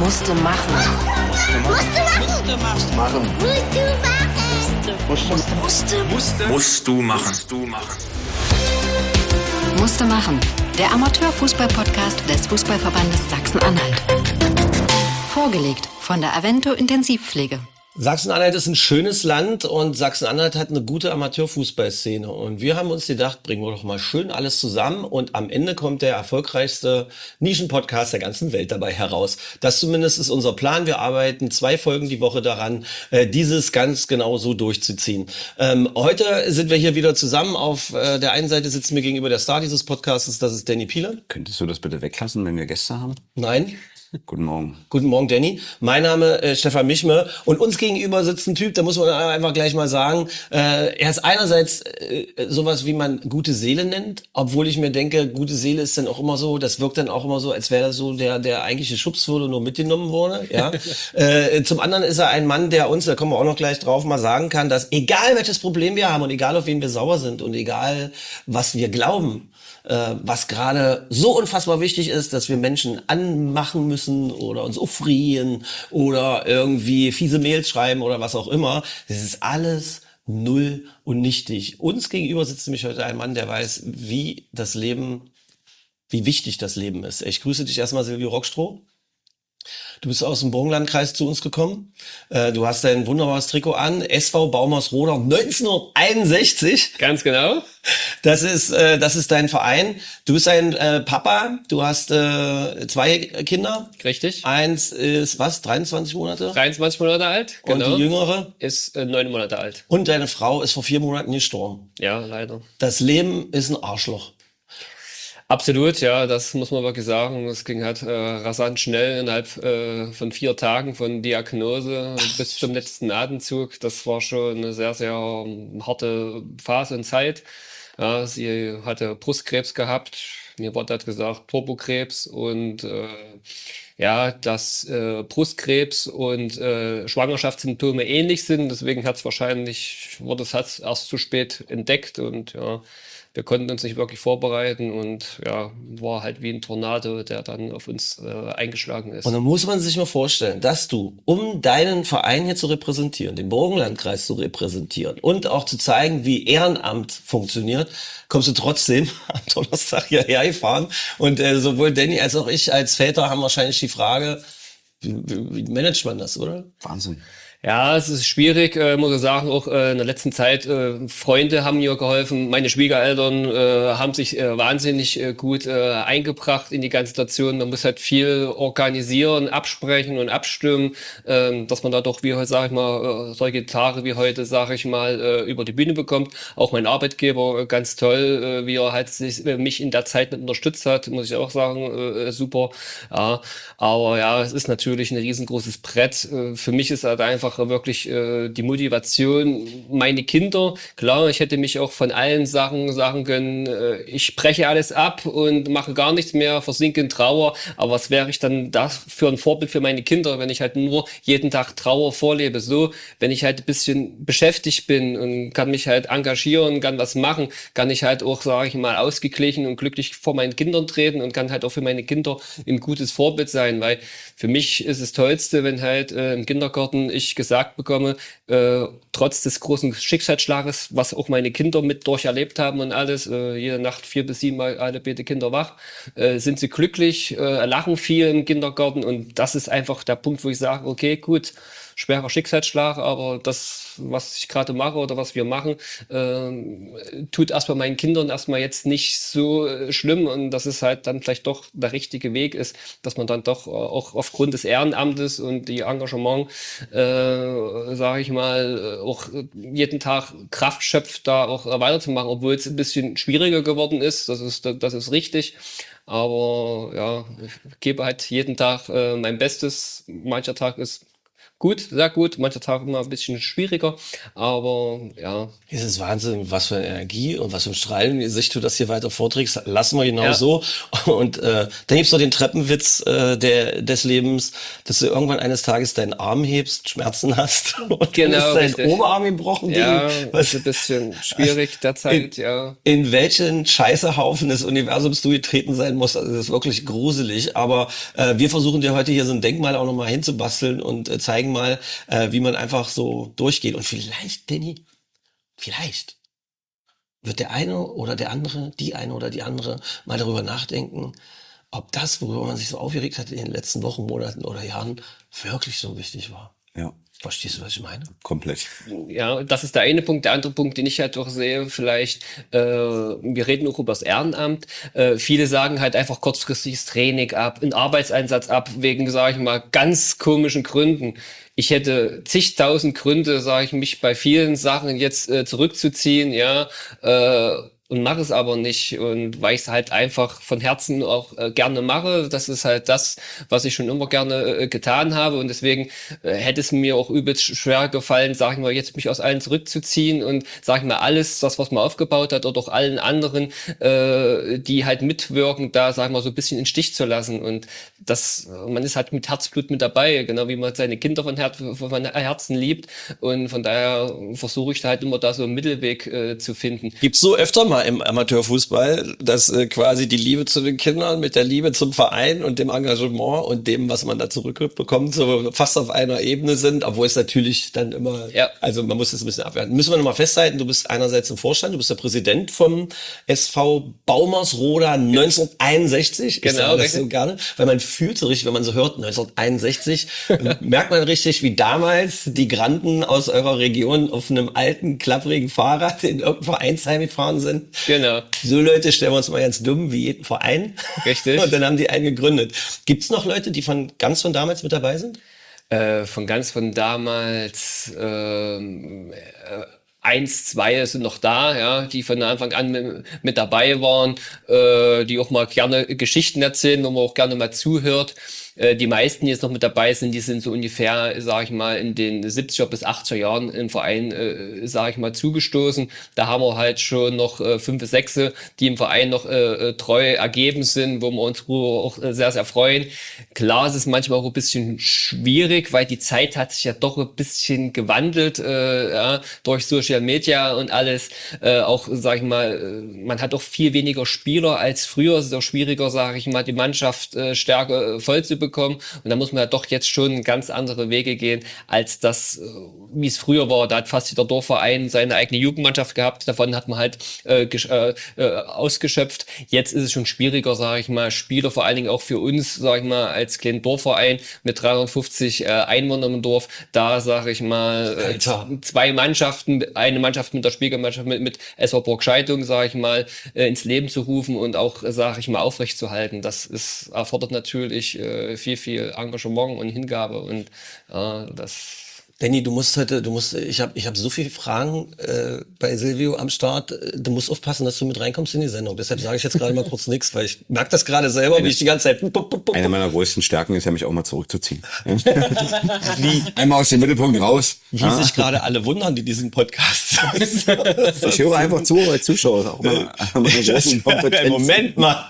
Musste machen. Musst du machen. Musste machen. Der Amateurfußball-Podcast des Fußballverbandes Sachsen-Anhalt. Vorgelegt von der Avento Intensivpflege. Sachsen-Anhalt ist ein schönes Land und Sachsen-Anhalt hat eine gute Amateurfußballszene. Und wir haben uns gedacht, bringen wir doch mal schön alles zusammen und am Ende kommt der erfolgreichste Nischenpodcast der ganzen Welt dabei heraus. Das zumindest ist unser Plan. Wir arbeiten 2 Folgen die Woche daran, dieses ganz genau so durchzuziehen. Heute sind wir hier wieder zusammen. Auf der einen Seite sitzt mir gegenüber der Star dieses Podcasts, das ist Danny Piele. Könntest du das bitte weglassen, wenn wir Gäste haben? Nein. Guten Morgen. Guten Morgen, Danny. Mein Name ist Stefan Michme und uns gegenüber sitzt ein Typ, da muss man einfach gleich mal sagen, er ist einerseits sowas, wie man gute Seele nennt, obwohl ich mir denke, gute Seele ist dann auch immer so, das wirkt dann auch immer so, als wäre das so der eigentliche Schubs wurde, nur mitgenommen wurde. Ja. Zum anderen ist er ein Mann, der uns, da kommen wir auch noch gleich drauf, mal sagen kann, dass egal welches Problem wir haben und egal auf wen wir sauer sind und egal was wir glauben, was gerade so unfassbar wichtig ist, dass wir Menschen anmachen müssen oder uns aufrieren oder irgendwie fiese Mails schreiben oder was auch immer. Das ist alles null und nichtig. Uns gegenüber sitzt nämlich heute ein Mann, der weiß, wie wichtig das Leben ist. Ich grüße dich erstmal, Silvio Rockstroh. Du bist aus dem Burgenlandkreis zu uns gekommen. Du hast dein wunderbares Trikot an. SV Baumersroda 1961. Ganz genau. Das ist dein Verein. Du bist ein Papa. Du hast 2 Kinder. Richtig. Eins ist was? 23 Monate? 23 Monate alt. Genau. Und die Jüngere? Ist 9 Monate alt. Und deine Frau ist vor 4 Monaten gestorben. Ja, leider. Das Leben ist ein Arschloch. Absolut, ja, das muss man wirklich sagen. Es ging halt rasant schnell innerhalb von 4 Tagen von Diagnose bis zum letzten Atemzug. Das war schon eine sehr, sehr harte Phase und Zeit. Ja, sie hatte Brustkrebs gehabt. Mir wurde halt gesagt Turbokrebs und ja, dass Brustkrebs und Schwangerschaftssymptome ähnlich sind. Deswegen wurde es erst zu spät entdeckt und ja. Wir konnten uns nicht wirklich vorbereiten und ja, war halt wie ein Tornado, der dann auf uns eingeschlagen ist. Und dann muss man sich mal vorstellen, dass du, um deinen Verein hier zu repräsentieren, den Burgenlandkreis zu repräsentieren und auch zu zeigen, wie Ehrenamt funktioniert, kommst du trotzdem am Donnerstag hierher gefahren. Und sowohl Danny als auch ich als Väter haben wahrscheinlich die Frage, wie managt man das, oder? Wahnsinn. Ja, es ist schwierig, muss ich sagen, auch in der letzten Zeit. Freunde haben mir geholfen, meine Schwiegereltern haben sich wahnsinnig gut eingebracht in die ganze Situation. Man muss halt viel organisieren, absprechen und abstimmen, dass man da doch, wie heute, sage ich mal, solche Tage wie heute, sage ich mal, über die Bühne bekommt. Auch mein Arbeitgeber, ganz toll, wie er halt mich in der Zeit mit unterstützt hat, muss ich auch sagen, super. Ja, aber ja, es ist natürlich ein riesengroßes Brett. Für mich ist halt einfach wirklich die Motivation, meine Kinder, klar, ich hätte mich auch von allen Sachen sagen können, ich breche alles ab und mache gar nichts mehr, versinke in Trauer, aber was wäre ich dann da für ein Vorbild für meine Kinder, wenn ich halt nur jeden Tag Trauer vorlebe, so, wenn ich halt ein bisschen beschäftigt bin und kann mich halt engagieren, kann was machen, kann ich halt auch, sage ich mal, ausgeglichen und glücklich vor meinen Kindern treten und kann halt auch für meine Kinder ein gutes Vorbild sein, weil für mich ist es Tollste, wenn halt im Kindergarten ich gesagt bekomme, trotz des großen Schicksalsschlages, was auch meine Kinder mit durcherlebt haben und alles, jede Nacht 4 bis 7 Mal alle bitte Kinder wach, sind sie glücklich, lachen viel im Kindergarten und das ist einfach der Punkt, wo ich sage, okay, gut, schwerer Schicksalsschlag, aber das, was ich gerade mache oder was wir machen, tut erstmal meinen Kindern erstmal jetzt nicht so schlimm und dass es halt dann vielleicht doch der richtige Weg ist, dass man dann doch auch aufgrund des Ehrenamtes und die Engagement, sage ich mal, auch jeden Tag Kraft schöpft, da auch weiterzumachen, obwohl es ein bisschen schwieriger geworden ist, das ist richtig. Aber ja, ich gebe halt jeden Tag mein Bestes. Mancher Tag ist gut, sehr gut. Manche Tage immer ein bisschen schwieriger, aber ja. Es ist Wahnsinn, was für eine Energie und was für ein Strahlen in Sicht du das hier weiter vorträgst. Lassen wir genau Ja. so. Und dann gibt's noch den Treppenwitz des Lebens, dass du irgendwann eines Tages deinen Arm hebst, Schmerzen hast und Genau, dann ist dein richtig. Oberarm gebrochen. Ja, Was, ist ein bisschen schwierig derzeit, ja. in welchen Scheißehaufen des Universums du getreten sein musst, also das ist wirklich gruselig. Aber wir versuchen dir heute hier so ein Denkmal auch nochmal hinzubasteln und zeigen mal, wie man einfach so durchgeht. Und vielleicht, Danny, vielleicht wird der eine oder der andere, die eine oder die andere mal darüber nachdenken, ob das, worüber man sich so aufgeregt hat in den letzten Wochen, Monaten oder Jahren, wirklich so wichtig war. Ja, Verstehst du, was ich meine? komplett. Ja, das ist der eine Punkt. Der andere Punkt, den ich halt doch sehe, vielleicht, wir reden auch über das Ehrenamt. Viele sagen halt einfach kurzfristiges Training ab, einen Arbeitseinsatz ab, wegen, sage ich mal, ganz komischen Gründen. Ich hätte zigtausend Gründe, sage ich, mich bei vielen Sachen jetzt zurückzuziehen, ja, und mache es aber nicht. Und weil ich es halt einfach von Herzen auch gerne mache. Das ist halt das, was ich schon immer gerne getan habe. Und deswegen hätte es mir auch übelst schwer gefallen, sag ich mal, jetzt mich aus allen zurückzuziehen und, sag ich mal, alles, das, was man aufgebaut hat, oder auch allen anderen, die halt mitwirken, da, sag ich mal, so ein bisschen in den Stich zu lassen. Und das, man ist halt mit Herzblut mit dabei, genau wie man seine Kinder von Herzen liebt. Und von daher versuche ich da halt immer da so einen Mittelweg zu finden. Gibt's so öfter mal im Amateurfußball, dass quasi die Liebe zu den Kindern mit der Liebe zum Verein und dem Engagement und dem, was man da zurückbekommt, so fast auf einer Ebene sind, obwohl es natürlich dann immer, Ja. also man muss es ein bisschen abwerten. Müssen wir nochmal festhalten, du bist einerseits im Vorstand, du bist der Präsident vom SV Baumersroda 1961. Ich Genau, sage das richtig. so gerne, weil man fühlt so richtig, wenn man so hört, 1961, merkt man richtig, wie damals die Granden aus eurer Region auf einem alten, klapprigen Fahrrad in irgendein Vereinsheim gefahren sind. Genau. So Leute stellen wir uns mal ganz dumm wie jeden Verein. Richtig. Und dann haben die einen gegründet. Gibt's noch Leute, die ganz von damals mit dabei sind? Von damals, 1, 2 sind noch da, ja, die von Anfang an mit dabei waren, die auch mal gerne Geschichten erzählen, wo man auch gerne mal zuhört. Die meisten, die jetzt noch mit dabei sind, die sind so ungefähr, sage ich mal, in den 70er bis 80er Jahren im Verein, sage ich mal, zugestoßen. Da haben wir halt schon noch 5, 6, die im Verein noch treu ergeben sind, wo wir uns auch sehr, sehr freuen. Klar, es ist manchmal auch ein bisschen schwierig, weil die Zeit hat sich ja doch ein bisschen gewandelt, ja, durch Social Media und alles. Auch, sage ich mal, man hat auch viel weniger Spieler als früher. Es ist auch schwieriger, sage ich mal, die Mannschaft stärker voll zu bekommen. Und da muss man ja doch jetzt schon ganz andere Wege gehen, als das, wie es früher war. Da hat fast jeder Dorfverein seine eigene Jugendmannschaft gehabt. Davon hat man halt ausgeschöpft. Jetzt ist es schon schwieriger, sage ich mal, Spieler, vor allen Dingen auch für uns, sage ich mal, als kleinen Dorfverein mit 350 Einwohnern im Dorf, da, sage ich mal, Alter. 2 Mannschaften, eine Mannschaft mit der Spiegelmannschaft mit SV Burgscheidung, sage ich mal, ins Leben zu rufen und auch, sage ich mal, aufrechtzuerhalten. Das erfordert natürlich viel, viel Engagement und Hingabe und das. Danny, ich hab so viele Fragen bei Silvio am Start. Du musst aufpassen, dass du mit reinkommst in die Sendung. Deshalb sage ich jetzt gerade mal kurz nichts, weil ich merke das gerade selber, wie ich die ganze Zeit. Eine meiner größten Stärken ist ja, mich auch mal zurückzuziehen. Einmal aus dem Mittelpunkt raus. Wie sich gerade alle wundern, die diesen Podcast. Ich höre einfach zu als Zuschauer. Auch mal meine großen Kompetenz. Moment mal.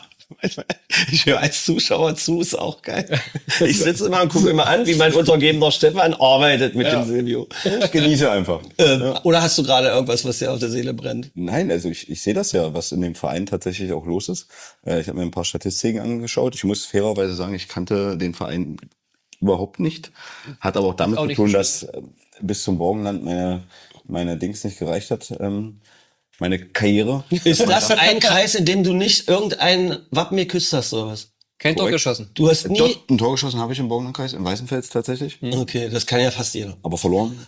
Ich höre als Zuschauer zu, ist auch geil. Ich sitze immer und gucke immer an, wie mein untergebener Stefan arbeitet mit dem Silvio. Ich genieße einfach. Oder hast du gerade irgendwas, was dir auf der Seele brennt? Nein, also ich sehe das ja, was in dem Verein tatsächlich auch los ist. Ich habe mir ein paar Statistiken angeschaut. Ich muss fairerweise sagen, ich kannte den Verein überhaupt nicht. Hat aber auch damit Auch zu nicht tun, schlimm. dass bis zum Morgenland meine Dings nicht gereicht hat. Meine Karriere. Ist das ein Kreis, in dem du nicht irgendein Wappen geküsst hast oder was? Kein Tor Korrekt. geschossen. Du hast nie... Dort ein Tor geschossen habe ich im Morgenlandkreis, im Weißenfels tatsächlich. Okay, das kann ja fast jeder. Aber verloren.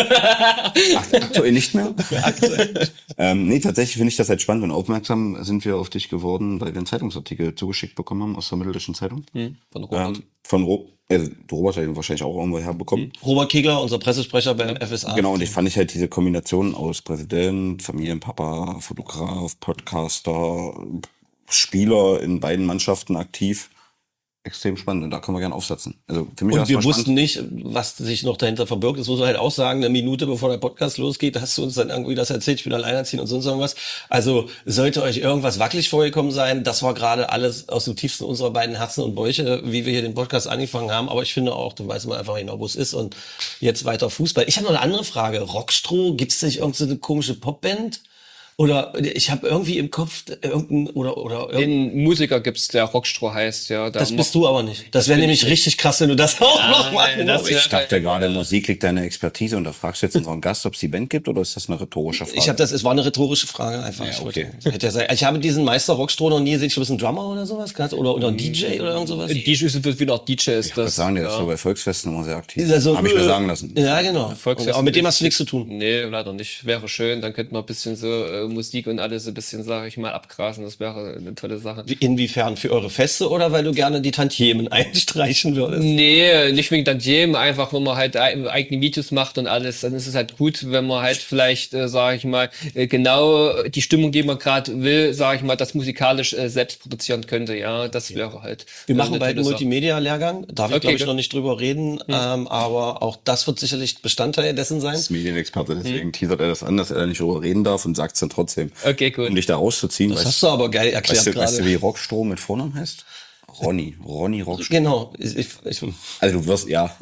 Aktuell nicht mehr. Nee, tatsächlich finde ich das halt spannend und aufmerksam sind wir auf dich geworden, weil wir einen Zeitungsartikel zugeschickt bekommen haben aus der Mitteldeutschen Zeitung. Von Robert. Robert hat ihn wahrscheinlich auch irgendwo herbekommen. Robert Kegler, unser Pressesprecher beim FSA. Genau, und ich fand halt diese Kombination aus Präsident, Familienpapa, Fotograf, Podcaster, Spieler in beiden Mannschaften aktiv. extrem spannend und da können wir gerne aufsetzen. Also für mich Und war's wir mal wussten spannend. nicht, was sich noch dahinter verbirgt. Das muss man halt auch sagen, eine Minute bevor der Podcast losgeht, hast du uns dann irgendwie das erzählt, ich bin alleinerziehend und sonst irgendwas. Also sollte euch irgendwas wackelig vorgekommen sein, das war gerade alles aus dem tiefsten unserer beiden Herzen und Bäuche, wie wir hier den Podcast angefangen haben. Aber ich finde auch, da weiß man einfach genau, wo es ist und jetzt weiter Fußball. Ich habe noch eine andere Frage. Rockstroh, gibt es nicht irgendeine komische Popband? Oder ich habe irgendwie im Kopf irgendein Den Musiker gibt's, der Rockstroh heißt, ja. das bist du aber nicht. Das wäre nämlich richtig krass, wenn du das auch noch machen das würdest. Ich dachte gerade, Musik liegt deine Expertise und da fragst du jetzt unseren Gast, ob es die Band gibt oder ist das eine rhetorische Frage? Es war eine rhetorische Frage einfach. Ja, okay. Ich habe diesen Meister Rockstroh noch nie gesehen. Ich glaube, es ist ein Drummer oder sowas gehabt oder ein DJ oder irgend sowas. DJ ist wieder auch DJ ist Ich würde das. sagen, der ist so bei Volksfesten immer sehr aktiv. Also, Habe ich mir sagen lassen. Ja, genau. Volksfest Aber mit dem ist- hast du nichts zu tun. Nee, leider nicht. Wäre schön, dann könnten wir ein bisschen so Musik und alles ein bisschen, sage ich mal, abgrasen. Das wäre eine tolle Sache. Inwiefern? Für eure Feste oder weil du gerne die Tantiemen einstreichen würdest? Nee, nicht wegen Tantiemen, einfach wenn man halt eigene Videos macht und alles, dann ist es halt gut, wenn man halt vielleicht, sage ich mal, genau die Stimmung, die man gerade will, sage ich mal, das musikalisch selbst produzieren könnte. Ja, das wäre halt. Wir machen eine bald einen tolle Sache. Multimedia-Lehrgang. Darf ich, Okay, glaube ich, gut. noch nicht drüber reden. Aber auch das wird sicherlich Bestandteil dessen sein. Als Medienexperte, deswegen teasert er das an, dass er da nicht drüber reden darf und sagt es dann trotzdem. Okay, gut. Um dich da rauszuziehen. Das hast du aber geil erklärt weißt du, gerade. wie Rockstroh mit Vornamen heißt? Ronny Rockstroh. Genau. Also du wirst, ja.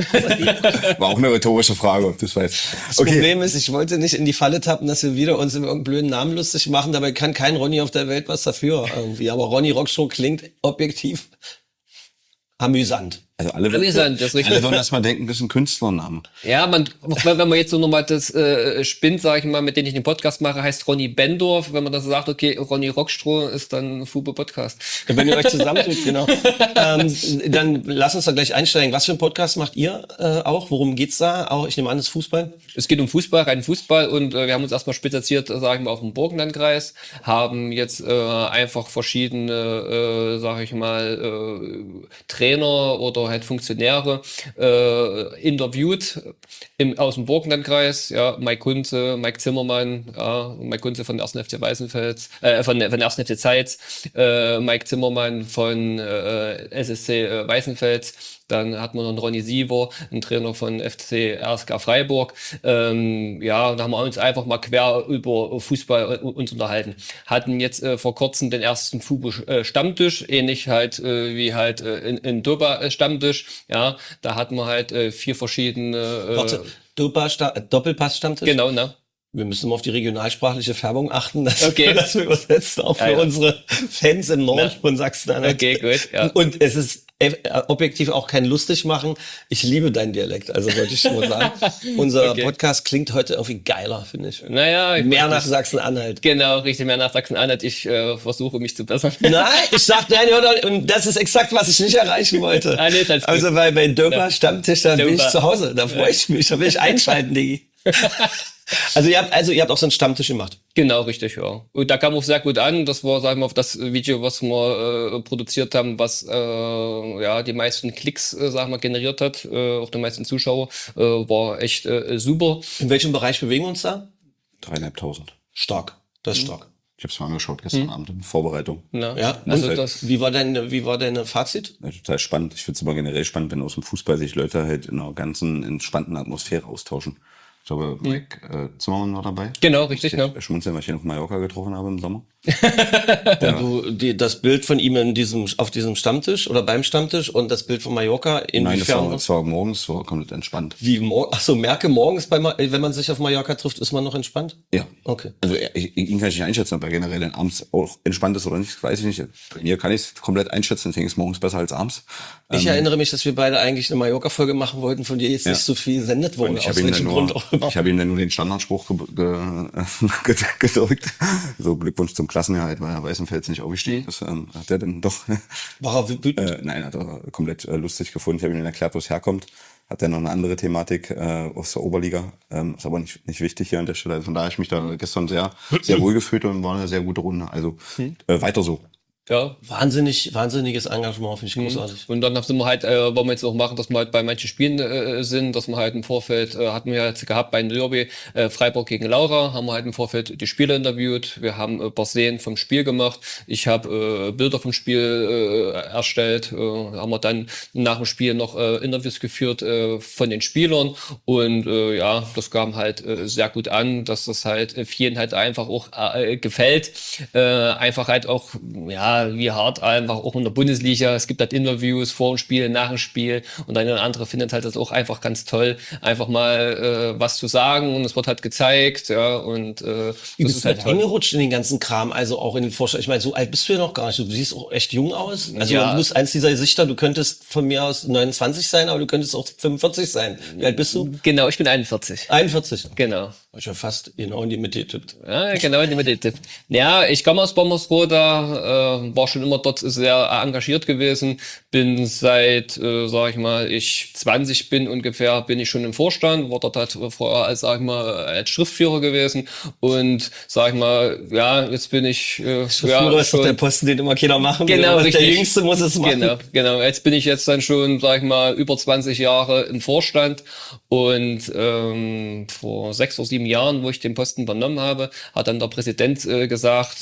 War auch eine rhetorische Frage, ob du es weißt. Das Problem ist, ich wollte nicht in die Falle tappen, dass wir wieder uns über irgendeinen blöden Namen lustig machen. Dabei kann kein Ronny auf der Welt was dafür irgendwie. Aber Ronny Rockstroh klingt objektiv amüsant. Also alle Amüsant, das ist richtig. alle würden erst mal denken, das ist ein Künstlername. Ja, wenn man jetzt so nochmal das spinnt, sage ich mal, mit dem ich den Podcast mache, heißt Ronny Bendorf. Wenn man das so sagt, okay, Ronny Rockstroh ist dann ein Fubo-Podcast. Wenn ihr euch zusammentut, genau. Dann lasst uns da gleich einsteigen. Was für einen Podcast macht ihr auch? Worum geht's da? Auch, ich nehme an, das ist Fußball. Es geht um Fußball, rein Fußball und wir haben uns erstmal spezialisiert, sagen wir, auf den Burgenlandkreis, haben jetzt einfach verschiedene, sage ich mal, Trainer oder halt Funktionäre interviewt aus dem Burgenlandkreis, ja, Mike Zimmermann, ja, Mike Kunze von der 1. FC Weißenfels, von der 1. FC Zeitz, Mike Zimmermann von SSC Weißenfels. Dann hat man noch einen Ronny Siever, einen Trainer von FC RSK Freiburg. Da haben wir uns einfach mal quer über Fußball uns unterhalten. Hatten jetzt vor kurzem den ersten Fubo-Stammtisch, ähnlich halt wie halt in Dopa-Stammtisch. Ja, da hatten wir halt 4 verschiedene... Warte, Doppelpass-Stammtisch? Genau, ne? Wir müssen mal auf die regionalsprachliche Färbung achten, dass, Okay. dass wir übersetzen, auch für Ja, ja. unsere Fans im Norden von Sachsen-Anhalt. Okay, gut, ja. Und es ist objektiv auch kein lustig machen. Ich liebe deinen Dialekt, also wollte ich nur sagen. Unser Okay. Podcast klingt heute irgendwie geiler, finde ich. Naja, Mehr nach Sachsen-Anhalt. Genau, richtig, mehr nach Sachsen-Anhalt. Ich versuche mich zu bessern. Nein, ich sag, nein, und das ist exakt, was ich nicht erreichen wollte. Ah, nee, ist alles gut. Also bei Döper Stammtisch, da bin ich Döper. zu Hause, da freue ich mich, da will ich einschalten, Diggi. Also ihr habt auch so einen Stammtisch gemacht. Genau, richtig, ja. Und da kam auch sehr gut an. Das war, sagen wir, auf das Video, was wir produziert haben, was die meisten Klicks, sagen wir, generiert hat, auch die meisten Zuschauer, war echt super. In welchem Bereich bewegen wir uns da? 3.500. Stark, das ist stark. Ich habe es mal angeschaut gestern Abend in Vorbereitung. Ne? Ja, Also und das, wie war deine Fazit? Ja, total spannend. Ich finde es immer generell spannend, wenn aus dem Fußball sich Leute halt in einer ganzen entspannten Atmosphäre austauschen. Ich glaube, Mike Zimmermann war dabei. Genau, richtig, Ich ne? schmunzeln, weil ich ihn auf Mallorca getroffen habe im Sommer. Und das Bild von ihm auf diesem Stammtisch oder beim Stammtisch und das Bild von Mallorca, Nein, inwiefern? das war morgens, war komplett entspannt. Achso, merke morgens, wenn man sich auf Mallorca trifft, ist man noch entspannt? Ja. Okay. Also ihn kann ich nicht einschätzen, ob er generell dann abends auch entspannt ist oder nicht, weiß ich nicht. Bei mir kann ich es komplett einschätzen, deswegen ist morgens besser als abends. Ich erinnere mich, dass wir beide eigentlich eine Mallorca-Folge machen wollten, von dir jetzt nicht so viel sendet wurde. Und ich Aus habe ihm, welchem Grund auch immer. ich hab ihm dann nur den Standardspruch gedrückt. So, Glückwunsch zum Klassenerhalt, weil er Weißenfels nicht aufgestiegen ist. Hat er dann doch... War er wütend? Nein, hat er komplett lustig gefunden. Ich habe ihm dann erklärt, wo es herkommt. Hat er noch eine andere Thematik aus der Oberliga. Ist aber nicht wichtig hier an der Stelle. Also von daher habe ich mich da gestern sehr, sehr wohl gefühlt und war eine sehr gute Runde. Also weiter so. Ja. Wahnsinniges Engagement, finde ich großartig. Und dann sind wir halt, wollen wir jetzt auch machen, dass wir halt bei manchen Spielen sind, dass wir halt im Vorfeld, hatten wir jetzt gehabt bei Derby, Freiburg gegen Laura, haben wir halt im Vorfeld die Spieler interviewt, wir haben ein paar Szenen vom Spiel gemacht, ich habe Bilder vom Spiel erstellt, haben wir dann nach dem Spiel noch Interviews geführt von den Spielern und ja, das kam halt sehr gut an, dass das halt vielen halt einfach auch gefällt, einfach halt auch, ja, wie hart einfach auch in der Bundesliga. Es gibt halt Interviews vor dem Spiel, nach dem Spiel und eine oder andere findet halt das auch einfach ganz toll, einfach mal was zu sagen und es wird halt gezeigt, ja, und Du bist halt eingerutscht in den ganzen Kram, also auch in den Vorstellungen. Ich meine, so alt bist du ja noch gar nicht. Du siehst auch echt jung aus. Also Ja. du bist eins dieser Gesichter, du könntest von mir aus 29 sein, aber du könntest auch 45 sein. Wie alt bist du? Genau, ich bin 41. 41. Genau. Ich ja fast genau in die Mitte getippt. Ja, genau, in die Tipp. Ja, ich komme aus Bommersroda, war schon immer dort sehr engagiert gewesen, bin seit, sag ich mal, ich 20 bin ungefähr, bin ich schon im Vorstand, war dort halt vorher als, sag ich mal, als Schriftführer gewesen und, sag ich mal, ja, jetzt bin ich, Führer ist doch der Posten, den immer keiner machen will. Genau, aber richtig. Der Jüngste muss es machen. Genau. Jetzt bin ich jetzt dann schon, sag ich mal, über 20 Jahre im Vorstand und vor 6 oder 7 Jahren, wo ich den Posten übernommen habe, hat dann der Präsident gesagt,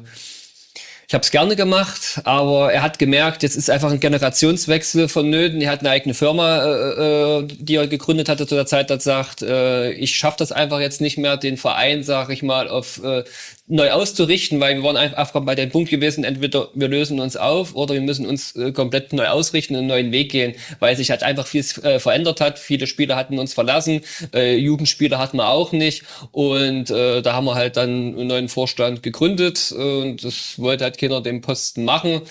ich habe es gerne gemacht, aber er hat gemerkt, jetzt ist einfach ein Generationswechsel vonnöten. Er hat eine eigene Firma, die er gegründet hatte zu der Zeit, hat gesagt, ich schaffe das einfach jetzt nicht mehr, den Verein, sag ich mal, auf neu auszurichten, weil wir waren einfach bei dem Punkt gewesen, entweder wir lösen uns auf oder wir müssen uns komplett neu ausrichten und einen neuen Weg gehen, weil sich halt einfach viel verändert hat. Viele Spieler hatten uns verlassen, Jugendspieler hatten wir auch nicht und da haben wir halt dann einen neuen Vorstand gegründet und das wollte halt keiner den Posten machen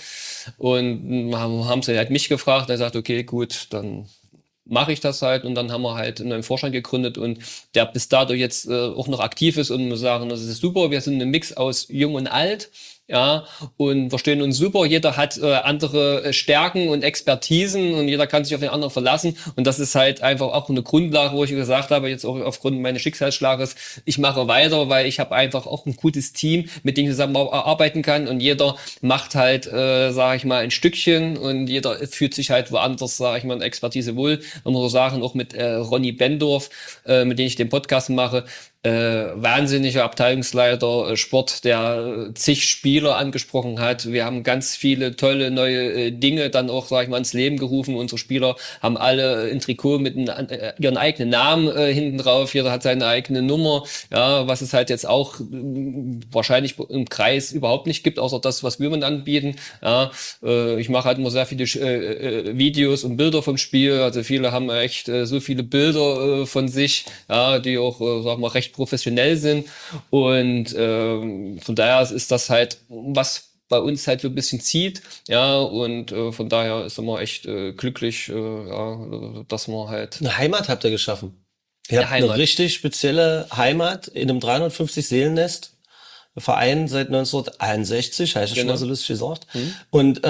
und haben sie halt mich gefragt, er sagt, okay, gut, dann mache ich das halt und dann haben wir halt einen neuen Vorstand gegründet und der bis dato jetzt auch noch aktiv ist und muss sagen, das ist super, wir sind ein Mix aus jung und alt, ja, und verstehen uns super, jeder hat andere Stärken und Expertisen und jeder kann sich auf den anderen verlassen und das ist halt einfach auch eine Grundlage, wo ich gesagt habe, jetzt auch aufgrund meines Schicksalsschlages, ich mache weiter, weil ich habe einfach auch ein gutes Team, mit dem ich zusammen arbeiten kann und jeder macht halt, sage ich mal, ein Stückchen und jeder fühlt sich halt woanders, sage ich mal, in Expertise wohl. Man muss auch sagen, auch mit Ronny Bendorf, mit dem ich den Podcast mache, wahnsinniger Abteilungsleiter Sport, der zig Spieler angesprochen hat. Wir haben ganz viele tolle neue Dinge dann auch, sag ich mal, ins Leben gerufen. Unsere Spieler haben alle ein Trikot mit ihren eigenen Namen hinten drauf. Jeder hat seine eigene Nummer. Ja, was es halt jetzt auch wahrscheinlich im Kreis überhaupt nicht gibt, außer das, was wir anbieten. Ja, ich mache halt immer sehr viele Videos und Bilder vom Spiel. Also viele haben echt so viele Bilder von sich, ja, die auch, sag mal, recht professionell sind und von daher ist das halt, was bei uns halt so ein bisschen zieht, ja, und von daher sind wir echt glücklich, ja, dass wir halt... Eine Heimat habt ihr geschaffen. Ihr habt eine richtig spezielle Heimat in einem 350-Seelennest. Verein seit 1961, heißt das schon mal so lustig gesagt. Und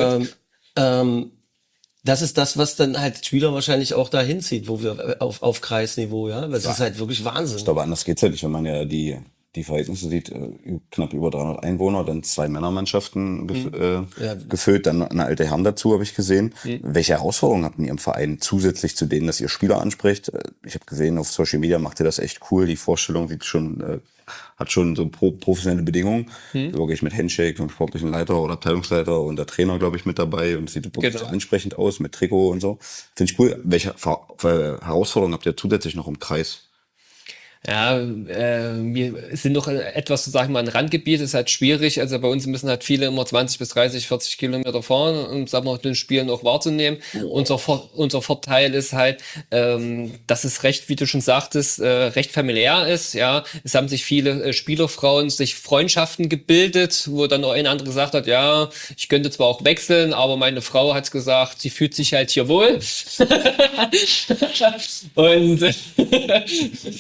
das ist das, was dann halt Spieler wahrscheinlich auch da hinzieht, wo wir auf Kreisniveau, ja. Das ist halt wirklich Wahnsinn. Ich glaube, anders geht's halt nicht, wenn man ja die Verhältnisse sieht, knapp über 300 Einwohner, dann 2 Männermannschaften gefüllt, dann eine alte Herren dazu, habe ich gesehen. Welche Herausforderungen habt ihr im Verein zusätzlich zu denen, dass ihr Spieler anspricht? Ich habe gesehen, auf Social Media macht ihr das echt cool. Die Vorstellung sieht schon, hat schon so professionelle Bedingungen. Wirklich mit Handshake, vom sportlichen Leiter oder Abteilungsleiter und der Trainer, glaube ich, mit dabei und sieht wirklich so ansprechend aus mit Trikot und so. Finde ich cool. Welche Herausforderungen habt ihr zusätzlich noch im Kreis? Ja, wir sind noch etwas, sag ich mal, ein Randgebiet, ist halt schwierig. Also bei uns müssen halt viele immer 20 bis 30, 40 Kilometer fahren, um, sagen wir mal, den Spielen auch wahrzunehmen. Unser Vorteil ist halt, dass es recht, wie du schon sagtest, recht familiär ist. Ja, es haben sich viele Spielerfrauen sich Freundschaften gebildet, wo dann noch eine andere gesagt hat, ja, ich könnte zwar auch wechseln, aber meine Frau hat's gesagt, sie fühlt sich halt hier wohl. Und so ein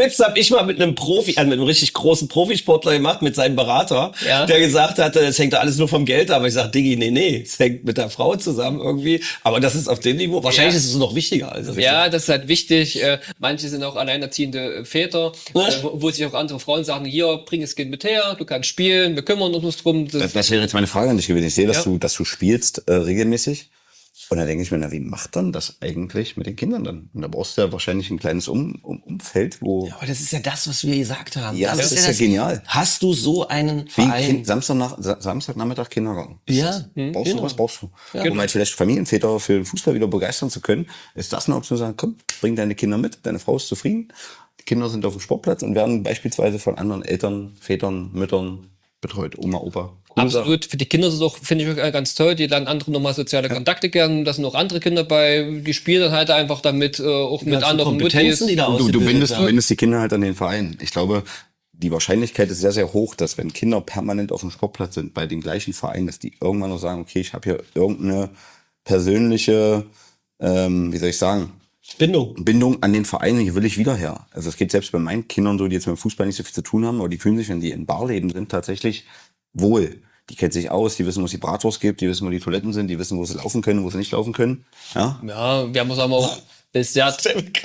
Witz habe ich mal mit einem mit einem richtig großen Profisportler gemacht, mit seinem Berater, der gesagt hatte, es hängt alles nur vom Geld ab. Aber ich sag, Diggi, nee, es hängt mit der Frau zusammen irgendwie. Aber das ist auf dem Niveau. Wahrscheinlich ist es noch wichtiger. Ja, das ist halt wichtig. Manche sind auch alleinerziehende Väter, wo sich auch andere Frauen sagen, hier, bring das Kind mit her, du kannst spielen, wir kümmern uns drum. Das wäre jetzt meine Frage an dich gewesen. Ich sehe, dass du spielst regelmäßig. Und da denke ich mir, na, wie macht dann das eigentlich mit den Kindern dann? Und da brauchst du ja wahrscheinlich ein kleines Umfeld, wo... Ja, aber das ist ja das, was wir gesagt haben. Ja, das ist ja genial. Hast du so einen Verein? Samstagnachmittag Kindergarten. Ja. Brauchst du. Ja. Um halt vielleicht Familienväter für den Fußball wieder begeistern zu können, ist das eine Option, zu sagen, komm, bring deine Kinder mit, deine Frau ist zufrieden, die Kinder sind auf dem Sportplatz und werden beispielsweise von anderen Eltern, Vätern, Müttern betreut, Oma, Opa. Absolut. Für die Kinder ist es auch, finde ich, ganz toll. Die lernen andere nochmal soziale Kontakte kennen. Da sind auch andere Kinder bei, die spielen dann halt einfach damit, auch mit anderen Kompetenzen, die da du bindest die Kinder halt an den Verein. Ich glaube, die Wahrscheinlichkeit ist sehr, sehr hoch, dass wenn Kinder permanent auf dem Sportplatz sind, bei den gleichen Vereinen, dass die irgendwann noch sagen, okay, ich habe hier irgendeine persönliche, wie soll ich sagen, Bindung an den Verein, hier will ich wieder her. Also es geht selbst bei meinen Kindern so, die jetzt mit dem Fußball nicht so viel zu tun haben, aber die fühlen sich, wenn die in Barleben sind, tatsächlich wohl. Die kennen sich aus, die wissen, wo es die Bratwurst gibt, die wissen, wo die Toiletten sind, die wissen, wo sie laufen können, wo sie nicht laufen können. Ja, wir haben uns aber auch bisher...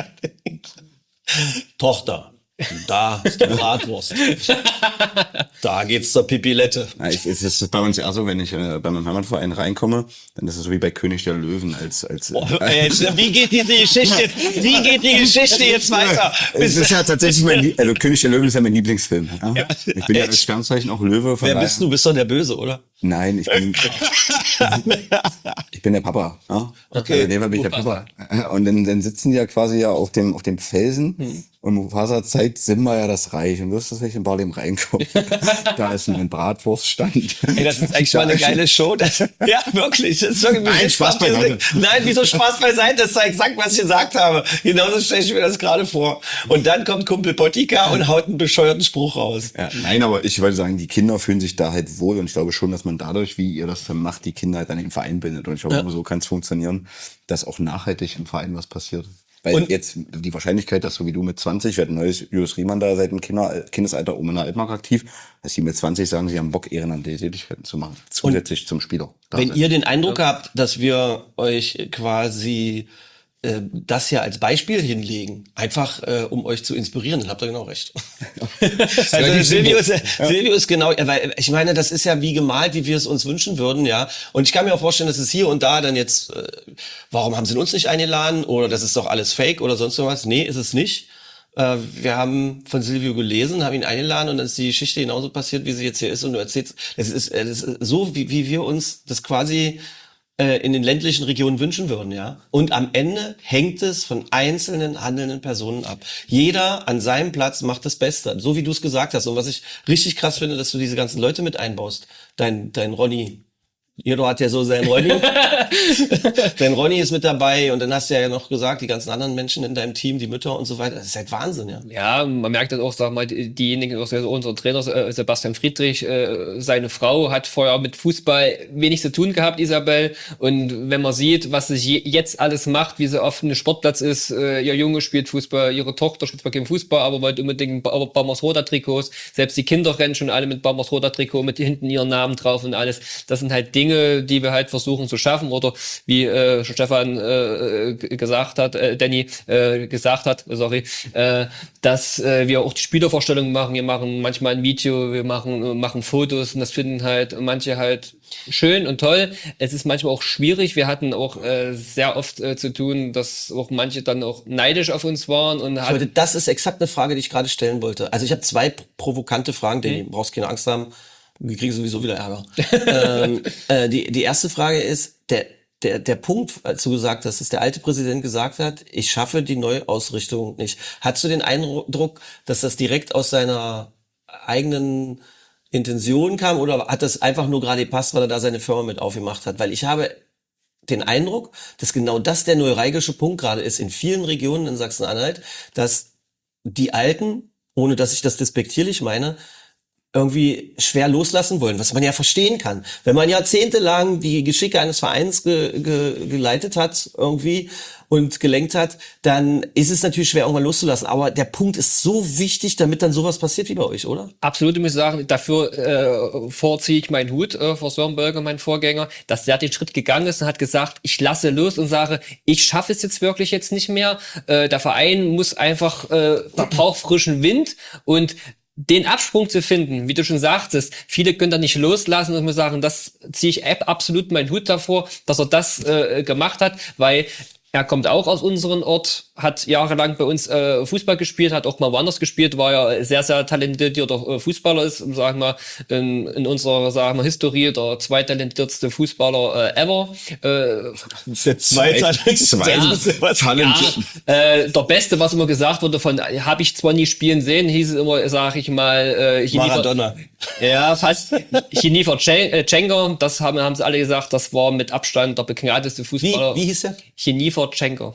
Tochter, da ist die Bratwurst. Da geht's zur Pipilette. Ja, es ist bei uns eher so, wenn ich bei meinem Heimatverein reinkomme, dann ist es so wie bei König der Löwen wie geht die Geschichte jetzt weiter? Es ist ja tatsächlich König der Löwen ist ja mein Lieblingsfilm. Ja? Ich bin ja als Sternzeichen auch Löwe. Wer bist du? Bist doch der Böse, oder? Nein, ich bin der Papa. Ja? Okay. Also, bin ich der Papa. Und dann sitzen die ja quasi auf dem Felsen und Mufasa zeigt Simba ja das Reich. Und du wirst das, wenn ich in Barleben reinkomme. Da ist ein Bratwurststand. Ey, das ist eigentlich mal eine geile Show. Ja, wirklich. Das ist wirklich Nein, Spaß beiseite. Nein, wieso Spaß beiseite? Das ist exakt, was ich gesagt habe. Genauso stelle ich mir das gerade vor. Und dann kommt Kumpel Pottika und haut einen bescheuerten Spruch raus. Ja, nein, aber ich wollte sagen, die Kinder fühlen sich da halt wohl. Und ich glaube schon, dass man dadurch, wie ihr das dann macht, die Kinder halt an den Verein bindet. Und ich glaube, nur so kann es funktionieren, dass auch nachhaltig im Verein was passiert. Weil jetzt die Wahrscheinlichkeit, dass so wie du mit 20, wir hatten neues Julius Riemann da seit dem Kindesalter oben in der Altmark aktiv, dass die mit 20 sagen, sie haben Bock, ehrenamtliche Tätigkeiten zu machen. Zusätzlich zum Spieler. Wenn ihr den Eindruck habt, dass wir euch quasi das hier als Beispiel hinlegen, einfach um euch zu inspirieren, dann habt ihr genau recht. Also Silvio ist genau, weil ich meine, das ist ja wie gemalt, wie wir es uns wünschen würden, ja. Und ich kann mir auch vorstellen, dass es hier und da dann jetzt, warum haben sie uns nicht eingeladen oder das ist doch alles Fake oder sonst was? Nee, ist es nicht. Wir haben von Silvio gelesen, haben ihn eingeladen und dann ist die Geschichte genauso passiert, wie sie jetzt hier ist und du erzählst, das ist so, wie wir uns das quasi in den ländlichen Regionen wünschen würden, ja. Und am Ende hängt es von einzelnen handelnden Personen ab. Jeder an seinem Platz macht das Beste, so wie du es gesagt hast. Und was ich richtig krass finde, dass du diese ganzen Leute mit einbaust. Dein Ronny. Jeder hat ja so seinen Ronny. Dein Ronny ist mit dabei und dann hast du ja noch gesagt, die ganzen anderen Menschen in deinem Team, die Mütter und so weiter. Das ist halt Wahnsinn, ja. Ja, man merkt das auch, sag mal, diejenigen, also unser Trainer Sebastian Friedrich, seine Frau hat vorher mit Fußball wenig zu tun gehabt, Isabel. Und wenn man sieht, was sich jetzt alles macht, wie sie auf einem Sportplatz ist, ihr Junge spielt Fußball, ihre Tochter spielt zwar kein Fußball, aber wollte unbedingt Baumersroda-Trikots. Selbst die Kinder rennen schon alle mit Baumersroda-Trikot, mit hinten ihren Namen drauf und alles. Das sind halt Dinge, die wir halt versuchen zu schaffen oder wie Stefan gesagt hat, Danny gesagt hat, dass wir auch die Spielervorstellungen machen. Wir machen manchmal ein Video, wir machen Fotos und das finden halt manche halt schön und toll. Es ist manchmal auch schwierig. Wir hatten auch sehr oft zu tun, dass auch manche dann auch neidisch auf uns waren. Und das ist exakt eine Frage, die ich gerade stellen wollte. Also ich habe zwei provokante Fragen, Danny, brauchst keine Angst haben. Wir kriegen sowieso wieder Ärger. Die erste Frage ist, der Punkt, als du gesagt hast, dass der alte Präsident gesagt hat, ich schaffe die Neuausrichtung nicht. Hattest du den Eindruck, dass das direkt aus seiner eigenen Intention kam oder hat das einfach nur gerade gepasst, weil er da seine Firma mit aufgemacht hat? Weil ich habe den Eindruck, dass genau das der neuralgische Punkt gerade ist in vielen Regionen in Sachsen-Anhalt, dass die Alten, ohne dass ich das despektierlich meine, irgendwie schwer loslassen wollen, was man ja verstehen kann. Wenn man jahrzehntelang die Geschicke eines Vereins geleitet hat irgendwie und gelenkt hat, dann ist es natürlich schwer, irgendwann loszulassen. Aber der Punkt ist so wichtig, damit dann sowas passiert wie bei euch, oder? Absolut, ich muss sagen, dafür vorziehe ich meinen Hut vor Sören Bölger, mein Vorgänger, dass der den Schritt gegangen ist und hat gesagt, ich lasse los und sage, ich schaffe es jetzt wirklich jetzt nicht mehr. Der Verein muss einfach, braucht frischen Wind und den Absprung zu finden, wie du schon sagtest, viele können da nicht loslassen und muss sagen, das ziehe ich absolut meinen Hut davor, dass er das gemacht hat, weil er kommt auch aus unserem Ort, hat jahrelang bei uns Fußball gespielt, hat auch mal woanders gespielt, war ja sehr, sehr talentierter Fußballer, ist, sagen wir, in unserer, sagen wir, Historie der zweittalentiertste Fußballer ever. Der zweittalentiertste. Der Beste, was immer gesagt wurde, von habe ich zwar nie spielen sehen, hieß es immer, sag ich mal, Maradona. Ja, fast. Chinifer Cengar, das haben sie alle gesagt, das war mit Abstand der begnadetste Fußballer. Wie hieß der? Chinifer Cengar.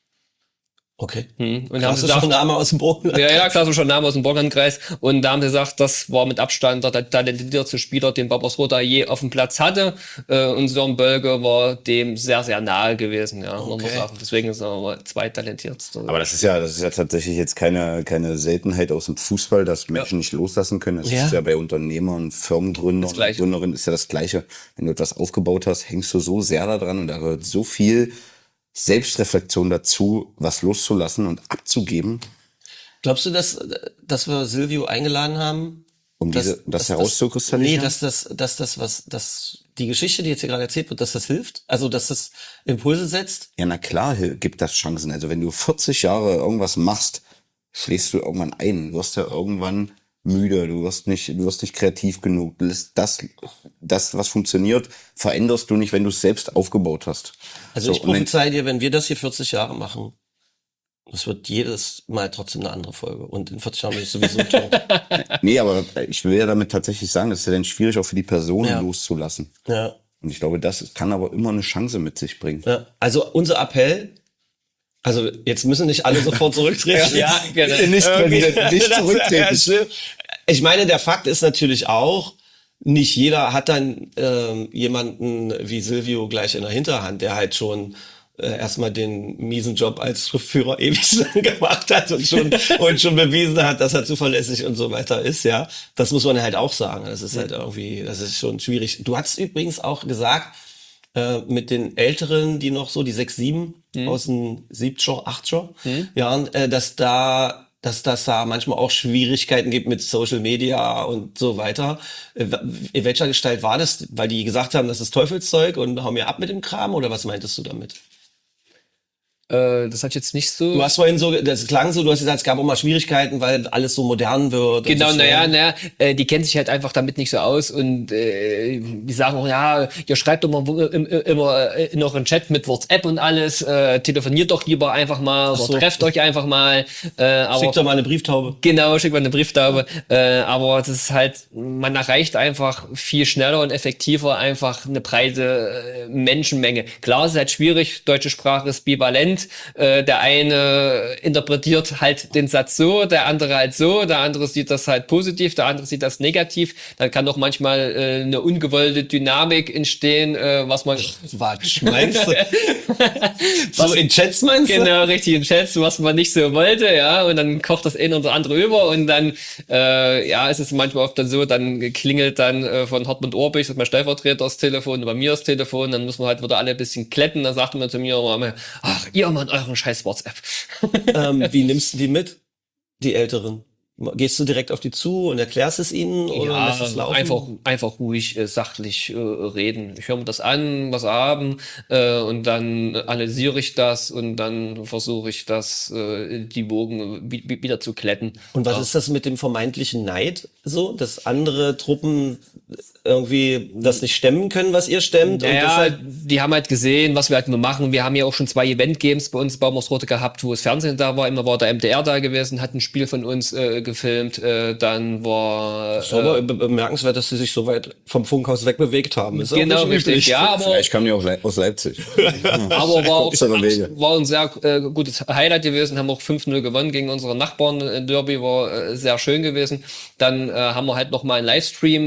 Okay. Und da haben sie schon Name aus dem Burgenland. Ja, klar, so schon Name aus dem Burgenlandkreis. Und da haben sie gesagt, das war mit Abstand der talentierteste Spieler, den Babasroda je auf dem Platz hatte. Und Sören Bölger war dem sehr, sehr nahe gewesen, ja, muss man sagen. Deswegen ist er aber zweittalentiertste. Aber das ist ja tatsächlich jetzt keine Seltenheit aus dem Fußball, dass Menschen nicht loslassen können. Das ist ja bei Unternehmern, Firmengründern und Gründerinnen ist ja das Gleiche. Wenn du etwas aufgebaut hast, hängst du so sehr daran und da gehört so viel Selbstreflexion dazu, was loszulassen und abzugeben. Glaubst du, dass wir Silvio eingeladen haben, um das herauszukristallisieren? Nee, dass die Geschichte, die jetzt hier gerade erzählt wird, dass das hilft? Also, dass das Impulse setzt? Ja, na klar, gibt das Chancen. Also, wenn du 40 Jahre irgendwas machst, schläfst du irgendwann ein. Du wirst ja irgendwann müde, du wirst nicht kreativ genug. Das, was funktioniert, veränderst du nicht, wenn du es selbst aufgebaut hast. Also ich prophezei dir, wenn wir das hier 40 Jahre machen, das wird jedes Mal trotzdem eine andere Folge. Und in 40 Jahren bin ich sowieso tot. Nee, aber ich will ja damit tatsächlich sagen, das ist ja dann schwierig auch für die Person loszulassen. Ja. Und ich glaube, das kann aber immer eine Chance mit sich bringen. Ja. Also unser Appell, also jetzt müssen nicht alle sofort zurücktreten. Ja, genau. Nicht zurücktreten. Ich meine, der Fakt ist natürlich auch, nicht jeder hat dann jemanden wie Silvio gleich in der Hinterhand, der halt schon erstmal den miesen Job als Schriftführer ewig lang gemacht hat und schon bewiesen hat, dass er zuverlässig und so weiter ist, ja. Das muss man halt auch sagen. Das ist halt irgendwie, das ist schon schwierig. Du hast übrigens auch gesagt, mit den Älteren, die noch so, die 6, 7 aus den 7, 8 Jahren, dass das da manchmal auch Schwierigkeiten gibt mit Social Media und so weiter. In welcher Gestalt war das? Weil die gesagt haben, das ist Teufelszeug und hau mir ab mit dem Kram, oder was meintest du damit? Das hat jetzt nicht so... Du hast vorhin so, das klang so, du hast gesagt, es gab auch mal Schwierigkeiten, weil alles so modern wird. Genau, so die kennen sich halt einfach damit nicht so aus und die sagen auch, ja, ihr schreibt doch immer in euren Chat mit WhatsApp und alles, telefoniert doch lieber einfach mal oder trefft euch einfach mal. Aber schickt doch mal eine Brieftaube. Genau, schickt mal eine Brieftaube. Aber das ist halt, man erreicht einfach viel schneller und effektiver einfach eine breite Menschenmenge. Klar, es ist halt schwierig, deutsche Sprache ist bivalent. Der eine interpretiert halt den Satz so, der andere halt so, der andere sieht das halt positiv, der andere sieht das negativ. Dann kann doch manchmal eine ungewollte Dynamik entstehen, was man... Quatsch, meinst du? So in Chats meinst du? Genau, richtig, in Chats, was man nicht so wollte, ja, und dann kocht das eine oder andere über und dann, ist es manchmal oft dann so, dann klingelt dann von Hartmut Orbich, das ist mein Stellvertreter, das Telefon, und bei mir das Telefon, dann muss man halt wieder alle ein bisschen kletten, dann sagt man zu mir immer, ach, ihr Mann, euren scheiß WhatsApp. Wie nimmst du die mit, die Älteren? Gehst du direkt auf die zu und erklärst es ihnen oder lässt es laufen? Einfach ruhig, sachlich reden. Ich höre mir das an, was sie haben, und dann analysiere ich das und dann versuche ich das, die Wogen wieder zu glätten. Und was ist das mit dem vermeintlichen Neid so, dass andere Truppen irgendwie das nicht stemmen können, was ihr stemmt. Und Naja, deshalb die haben halt gesehen, was wir halt nur machen. Wir haben ja auch schon 2 Event-Games bei uns in Baumersrote gehabt, wo das Fernsehen da war. Immer war der MDR da gewesen, hat ein Spiel von uns gefilmt. Dann war... ist aber bemerkenswert, dass sie sich so weit vom Funkhaus wegbewegt haben. Ist genau, auch nicht richtig. üblich. Ja, aber Vielleicht kamen die auch aus Leipzig. Aber Kürzere Wege. war ein sehr gutes Highlight gewesen, haben auch 5-0 gewonnen gegen unsere Nachbarn in Derby, war sehr schön gewesen. Dann haben wir halt noch mal einen Livestream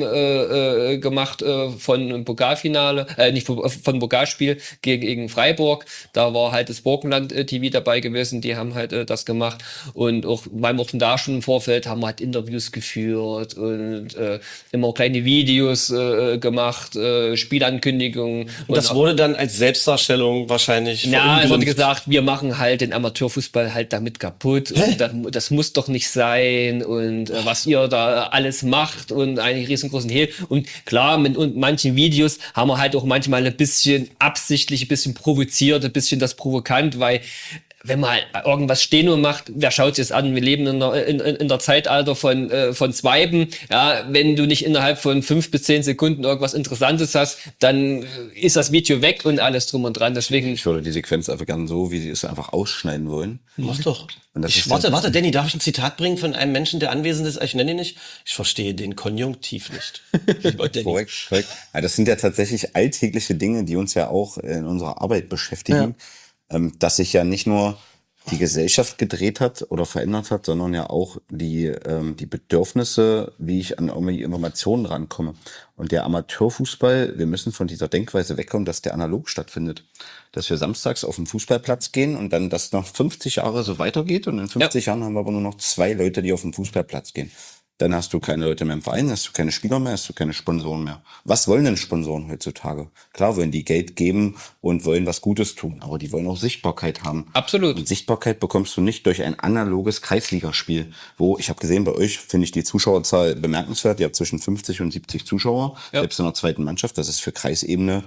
gemacht von einem Pokalfinale, nicht von einem Pokalspiel gegen Freiburg. Da war halt das Burgenland TV dabei gewesen, die haben halt das gemacht. Und auch, weil wir da schon im Vorfeld haben wir halt Interviews geführt und immer kleine Videos gemacht, Spielankündigungen. Und das wurde dann als Selbstdarstellung wahrscheinlich Ja, es wurde verunglimpft. gesagt, wir machen halt den Amateurfußball halt damit kaputt. Und das muss doch nicht sein. Und was ihr da alles macht und einen riesengroßen Hehl. Und klar, mit manchen Videos haben wir halt auch manchmal ein bisschen absichtlich, ein bisschen provoziert, ein bisschen das provokant, weil wenn man halt irgendwas stehen und macht, wer schaut sich das an? Wir leben in der Zeitalter von Swipen. Ja, wenn du nicht innerhalb von 5 bis 10 Sekunden irgendwas Interessantes hast, dann ist das Video weg und alles drum und dran. Deswegen Ich würde die Sequenz einfach gerne so, wie sie es einfach ausschneiden wollen. Mach doch. Und das ist Warte, Danny, darf ich ein Zitat bringen von einem Menschen, der anwesend ist? Ich nenne ihn nicht. Ich verstehe den Konjunktiv nicht. Lieber Danny. korrekt. Ja, das sind ja tatsächlich alltägliche Dinge, die uns ja auch in unserer Arbeit beschäftigen. Dass sich ja nicht nur die Gesellschaft gedreht hat oder verändert hat, sondern ja auch die Bedürfnisse, wie ich an irgendwie Informationen rankomme. Und der Amateurfußball, wir müssen von dieser Denkweise wegkommen, dass der analog stattfindet. Dass wir samstags auf den Fußballplatz gehen und dann das noch 50 Jahre so weitergeht und in 50 Jahren haben wir aber nur noch 2 Leute, die auf den Fußballplatz gehen. Dann hast du keine Leute mehr im Verein, hast du keine Spieler mehr, hast du keine Sponsoren mehr. Was wollen denn Sponsoren heutzutage? Klar wollen die Geld geben und wollen was Gutes tun, aber die wollen auch Sichtbarkeit haben. absolut. Und Sichtbarkeit bekommst du nicht durch ein analoges Kreisligaspiel, wo, ich habe gesehen, bei euch finde ich die Zuschauerzahl bemerkenswert. Ihr habt zwischen 50 und 70 Zuschauer, selbst in der zweiten Mannschaft. Das ist für Kreisebene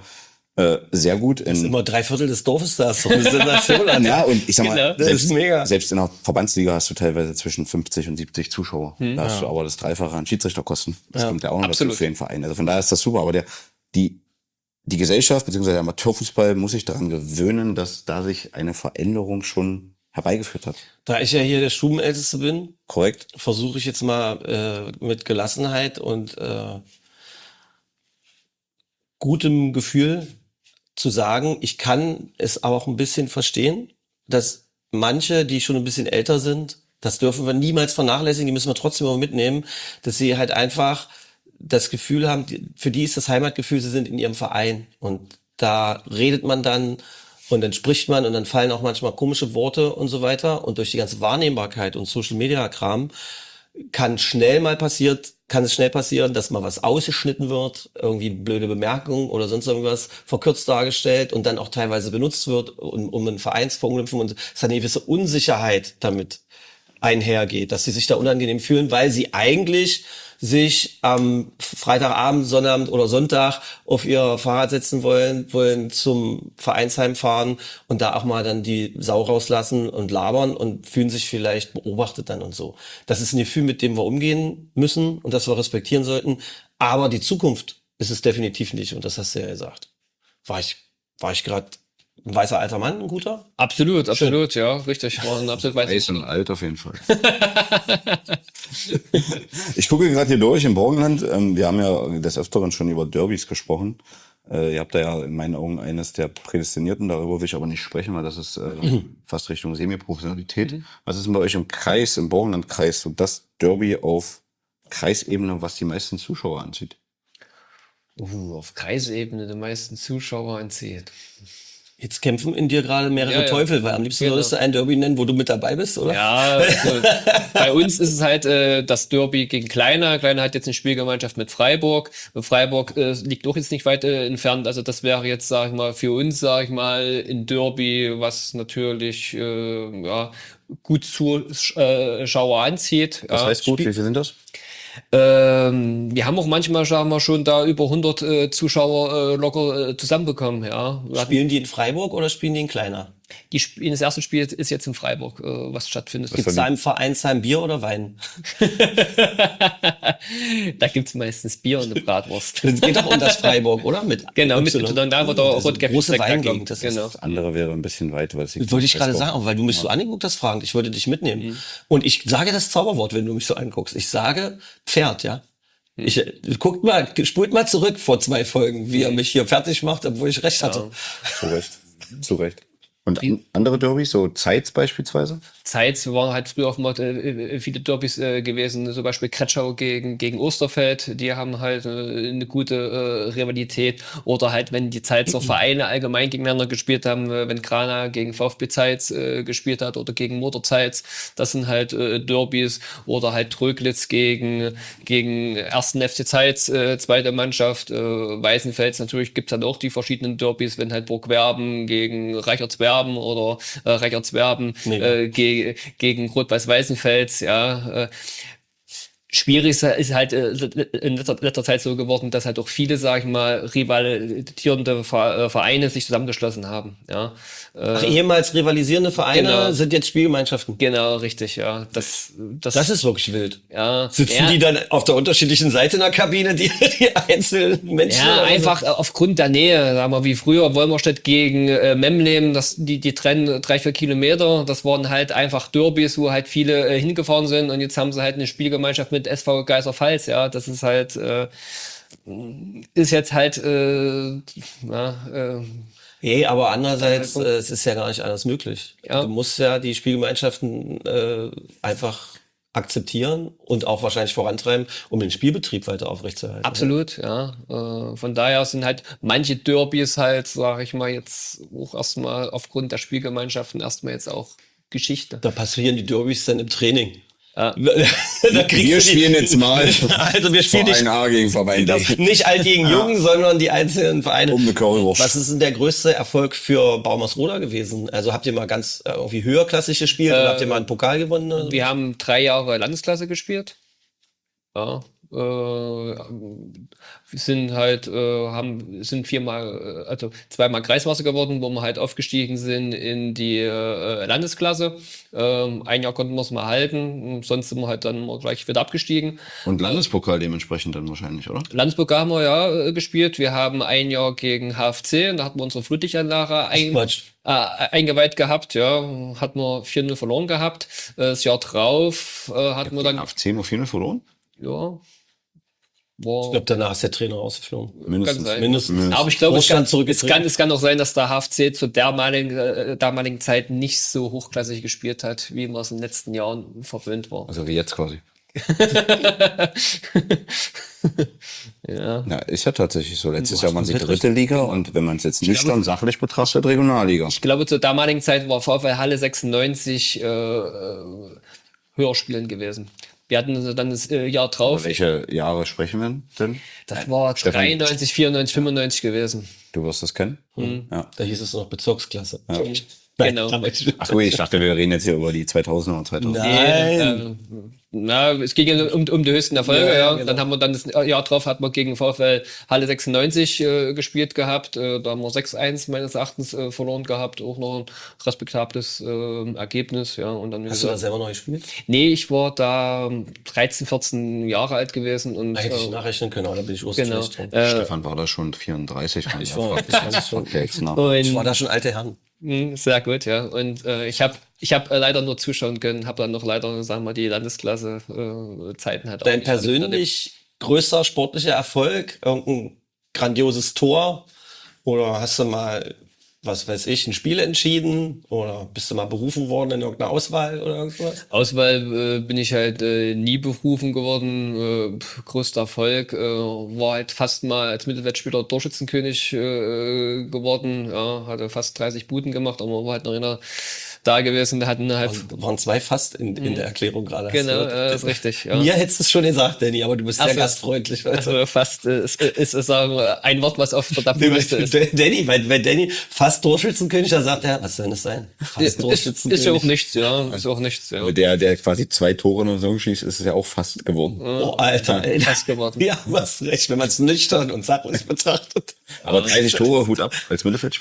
sehr gut. Das ist immer 3/4 des Dorfes da. So eine Sensation. Ja, und ich sag mal, Genau, das ist mega. selbst in der Verbandsliga hast du teilweise zwischen 50 und 70 Zuschauer. Da hast du aber das Dreifache an Schiedsrichterkosten. Das kommt ja auch noch dazu Absolut. für den Verein. Also von daher ist das super. Aber die Gesellschaft bzw. der Amateurfußball muss sich daran gewöhnen, dass da sich eine Veränderung schon herbeigeführt hat. Da ich ja hier der Stubenälteste bin, Korrekt? versuche ich jetzt mal mit Gelassenheit und gutem Gefühl zu sagen, ich kann es auch ein bisschen verstehen, dass manche, die schon ein bisschen älter sind, das dürfen wir niemals vernachlässigen, die müssen wir trotzdem immer mitnehmen, dass sie halt einfach das Gefühl haben, für die ist das Heimatgefühl, sie sind in ihrem Verein und da redet man dann und dann spricht man und dann fallen auch manchmal komische Worte und so weiter und durch die ganze Wahrnehmbarkeit und Social-Media-Kram kann es schnell passieren, dass mal was ausgeschnitten wird, irgendwie blöde Bemerkungen oder sonst irgendwas verkürzt dargestellt und dann auch teilweise benutzt wird, um ein Vereinsverunglimpfung und es hat eine gewisse Unsicherheit damit einhergeht, dass sie sich da unangenehm fühlen, weil sie eigentlich sich am Freitagabend, Sonnabend oder Sonntag auf ihr Fahrrad setzen wollen zum Vereinsheim fahren und da auch mal dann die Sau rauslassen und labern und fühlen sich vielleicht beobachtet dann und so. Das ist ein Gefühl, mit dem wir umgehen müssen und das wir respektieren sollten. Aber die Zukunft ist es definitiv nicht und das hast du ja gesagt. War ich gerade ein weißer alter Mann, ein guter? Absolut, ja, richtig. War ein absolut weißer Weiß und alt auf jeden Fall. Ich gucke gerade hier durch im Burgenland. Wir haben ja des Öfteren schon über Derbys gesprochen. Ihr habt da ja in meinen Augen eines der Prädestinierten, darüber will ich aber nicht sprechen, weil das ist fast Richtung Semi-Professionalität. Was ist denn bei euch im Kreis, im Burgenlandkreis, so das Derby auf Kreisebene, was die meisten Zuschauer anzieht? Auf Kreisebene die meisten Zuschauer anzieht. Jetzt kämpfen in dir gerade mehrere Ja. Teufel, weil am liebsten würdest du ein Derby nennen, wo du mit dabei bist, oder? Ja, also, bei uns ist es halt das Derby gegen Kleiner. Kleiner hat jetzt eine Spielgemeinschaft mit Freiburg. Freiburg liegt doch jetzt nicht weit entfernt. Also das wäre jetzt, sag ich mal, für uns, sag ich mal, ein Derby, was natürlich gut Zuschauer anzieht. Das heißt gut, wie viel sind das? Wir haben auch manchmal, sagen wir, schon da über 100 Zuschauer locker zusammenbekommen. Ja. Spielen die in Freiburg oder spielen die in Kleiner? das erste Spiel ist jetzt in Freiburg, was stattfindet. Gibt's da im Vereinsheim Bier oder Wein? Da gibt's meistens Bier und eine Bratwurst. Das geht doch um das Freiburg, oder? Genau, mit da wird der Rotkäppchen große Weingegend. Das genau. Das andere wäre ein bisschen weit, weil es Das wollte ich gerade sagen, weil du mich so angeguckt hast, fragend. Ich wollte dich mitnehmen. Und ich sage das Zauberwort, wenn du mich so anguckst. Ich sage Pferd, ja. Spult mal zurück vor 2 Folgen, wie er mich hier fertig macht, obwohl ich recht hatte. Zu Recht. Und andere Derbys, so Zeitz beispielsweise? Zeitz waren halt früher auch mal viele Derbys gewesen, zum Beispiel Kretschau gegen Osterfeld, die haben halt eine gute Rivalität. Oder halt, wenn die Zeitzer Vereine allgemein gegeneinander gespielt haben, wenn Grana gegen VfB Zeitz gespielt hat oder gegen Motor Zeitz, das sind halt Derbys. Oder halt Tröglitz gegen 1. FC Zeitz, zweite Mannschaft. Weißenfels natürlich gibt's dann auch die verschiedenen Derbys, wenn halt Burgwerben gegen Reichertswerben oder Reichertswerben gegen Rot-Weiß-Weißenfels, ja. Schwierig ist halt in letzter Zeit so geworden, dass halt auch viele, sag ich mal, rivalisierende Vereine sich zusammengeschlossen haben. Ja. Ach, ehemals rivalisierende Vereine sind jetzt Spielgemeinschaften. Genau, richtig, ja. Das ist wirklich wild. Ja. Sitzen die dann auf der unterschiedlichen Seite in der Kabine, die einzelnen Menschen? Ja, einfach aufgrund der Nähe, sagen wir, wie früher Wolmerstedt gegen Memlem, die trennen 3-4 Kilometer. Das waren halt einfach Derbys, wo halt viele hingefahren sind, und jetzt haben sie halt eine Spielgemeinschaft mit SV Geiserpfalz, ja, das ist halt, ist jetzt halt, aber andererseits, es ist ja gar nicht anders möglich. Ja. Du musst ja die Spielgemeinschaften einfach akzeptieren und auch wahrscheinlich vorantreiben, um den Spielbetrieb weiter aufrechtzuerhalten. Absolut, ja. Von daher sind halt manche Derbys halt, sage ich mal, jetzt auch erstmal aufgrund der Spielgemeinschaften erstmal jetzt auch Geschichte. Da passieren die Derbys dann im Training. Ja. Wir spielen jetzt mal. Also wir spielen Verein A gegen Verein B. nicht alt gegen Jung, sondern die einzelnen Vereine. Um eine Currywurst. Was ist denn der größte Erfolg für Baumersroda gewesen? Also habt ihr mal ganz irgendwie höherklassig gespielt oder habt ihr mal einen Pokal gewonnen? Oder? Wir haben 3 Jahre Landesklasse gespielt. Ja. Wir sind halt, sind 4-mal, also 2-mal Kreismeister geworden, wo wir halt aufgestiegen sind in die Landesklasse. 1 Jahr konnten wir es mal halten, sonst sind wir halt dann mal gleich wieder abgestiegen. Und Landespokal dementsprechend dann wahrscheinlich, oder? Landespokal haben wir ja gespielt. Wir haben 1 Jahr gegen HFC, und da hatten wir unsere Flutlichtanlage eingeweiht gehabt, ja. Hatten wir 4-0 verloren gehabt. Das Jahr drauf hatten wir dann... HFC nur 4-0 verloren? Ja. Ich glaube, danach ist der Trainer rausgeflogen. Mindestens. Aber ich glaube, es kann auch sein, dass der HFC zu der damaligen Zeit nicht so hochklassig gespielt hat, wie man es in den letzten Jahren verwöhnt war. Also wie jetzt quasi. Ja. Ja, ist ja tatsächlich so. Letztes Jahr waren sie 3. Liga, und wenn man es jetzt nüchtern sachlich betrachtet, Regionalliga. Ich glaube, zur damaligen Zeit war VfL Halle 96 höher spielen gewesen. Wir hatten dann das Jahr drauf. Über welche Jahre sprechen wir denn? Das war Stefan, 93, 94, 95 gewesen. Du wirst das kennen? Ja. Da hieß es noch Bezirksklasse. Ja. Genau. Ach so, ich dachte, wir reden jetzt hier über die 2000er und 2000er. Nein. Es ging ja um die höchsten Erfolge, ja. Genau. Dann haben wir dann das Jahr drauf, hat man gegen VfL Halle 96 gespielt gehabt. Da haben wir 6-1 meines Erachtens verloren gehabt. Auch noch ein respektables Ergebnis, ja. Und dann Hast du da selber noch gespielt? Nee, ich war da 13, 14 Jahre alt gewesen. Und, Hätte ich nachrechnen können, aber da bin ich genau. urschlecht drum. Stefan war da schon 34. Ich war da schon alte Herren. Sehr gut, ja. Und ich hab leider nur zuschauen können, habe dann noch leider, sagen wir mal, die Landesklasse Zeiten halt auch Dein nicht persönlich größter sportlicher Erfolg, irgendein grandioses Tor, oder hast du mal, was weiß ich, ein Spiel entschieden, oder bist du mal berufen worden in irgendeiner Auswahl oder irgendwas? Auswahl bin ich halt nie berufen geworden. Größter Erfolg war halt fast mal als Mittelfeldspieler Torschützenkönig geworden. Ja, hatte fast 30 Buden gemacht, aber man war halt noch einer da gewesen. Hatten halt Waren 2 fast in der Erklärung gerade. genau, das ist richtig. Ja. Mir hättest du es schon gesagt, Danny, aber du bist sehr so. gastfreundlich. Also fast ist sagen wir, ein Wort, was auf der Tabelliste ist. Danny, wenn Danny fast Torschützenkönig, dann sagt er, was soll das sein? Fast Ist ja auch nichts, ja. Ist auch nichts, ja. Aber der quasi 2 Tore in der Saison schießt, ist es ja auch fast geworden. Oh, Alter, ey. Fast geworden. Ja, du hast recht, wenn man es nüchtern und sachlich betrachtet. Aber 30 Tore, Hut ab als Mittelfeldspieler.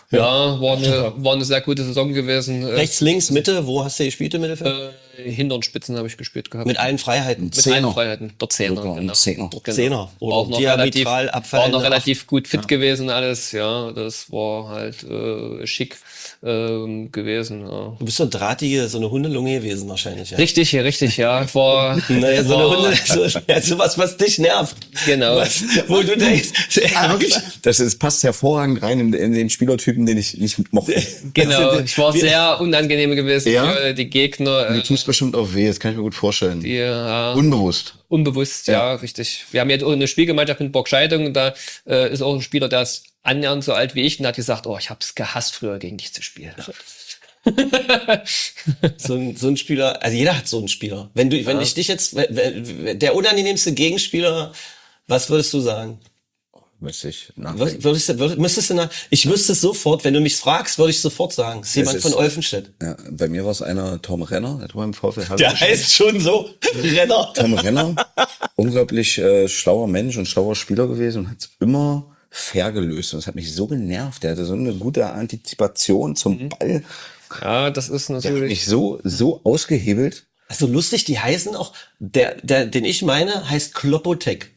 Ja, war eine sehr gute Saison gewesen. Rechts, links, Mitte, wo hast du gespielt im Mittelfeld? Hinteren Spitzen habe ich gespielt gehabt. Mit allen Freiheiten. Mit allen Freiheiten. Der Zehner. Sogar ein Genau. Zehner. Zehner. War auch noch diametral war noch relativ gut fit gewesen alles. Ja, das war halt schick gewesen. Ja. Du bist so ein drahtige, so eine Hundelunge gewesen wahrscheinlich. Ja. Richtig, ja. Ich war, Naja, so eine Hunde, sowas, was dich nervt. Genau. Wo du denkst, Wirklich? Das passt hervorragend rein in den Spielertypen, den ich nicht mochte. Genau, ich war sehr unangenehm gewesen für die Gegner. Mir tut's bestimmt auch weh, das kann ich mir gut vorstellen. Unbewusst. Unbewusst, ja, richtig. Wir haben jetzt auch eine Spielgemeinschaft mit Burgscheidung, da ist auch ein Spieler, der ist annähernd so alt wie ich und hat gesagt, ich hab's gehasst, früher gegen dich zu spielen. so ein Spieler, also jeder hat so einen Spieler. Wenn ich dich jetzt, der unangenehmste Gegenspieler, was würdest du sagen? Müsste ich Müsstest du ich wüsste es sofort, wenn du mich fragst, würde ich sofort sagen. Es ist jemand von Olfenstedt. Ja, bei mir war es einer, Tom Renner, der war im VfL Halberstadt. Der heißt schon so, Renner. Tom Renner, unglaublich schlauer Mensch und schlauer Spieler gewesen und hat es immer fair gelöst. Und das hat mich so genervt. Der hatte so eine gute Antizipation zum Ball. Ja, das ist Der hat natürlich... mich so ausgehebelt. Also lustig, die heißen auch, den ich meine, heißt Klopotek.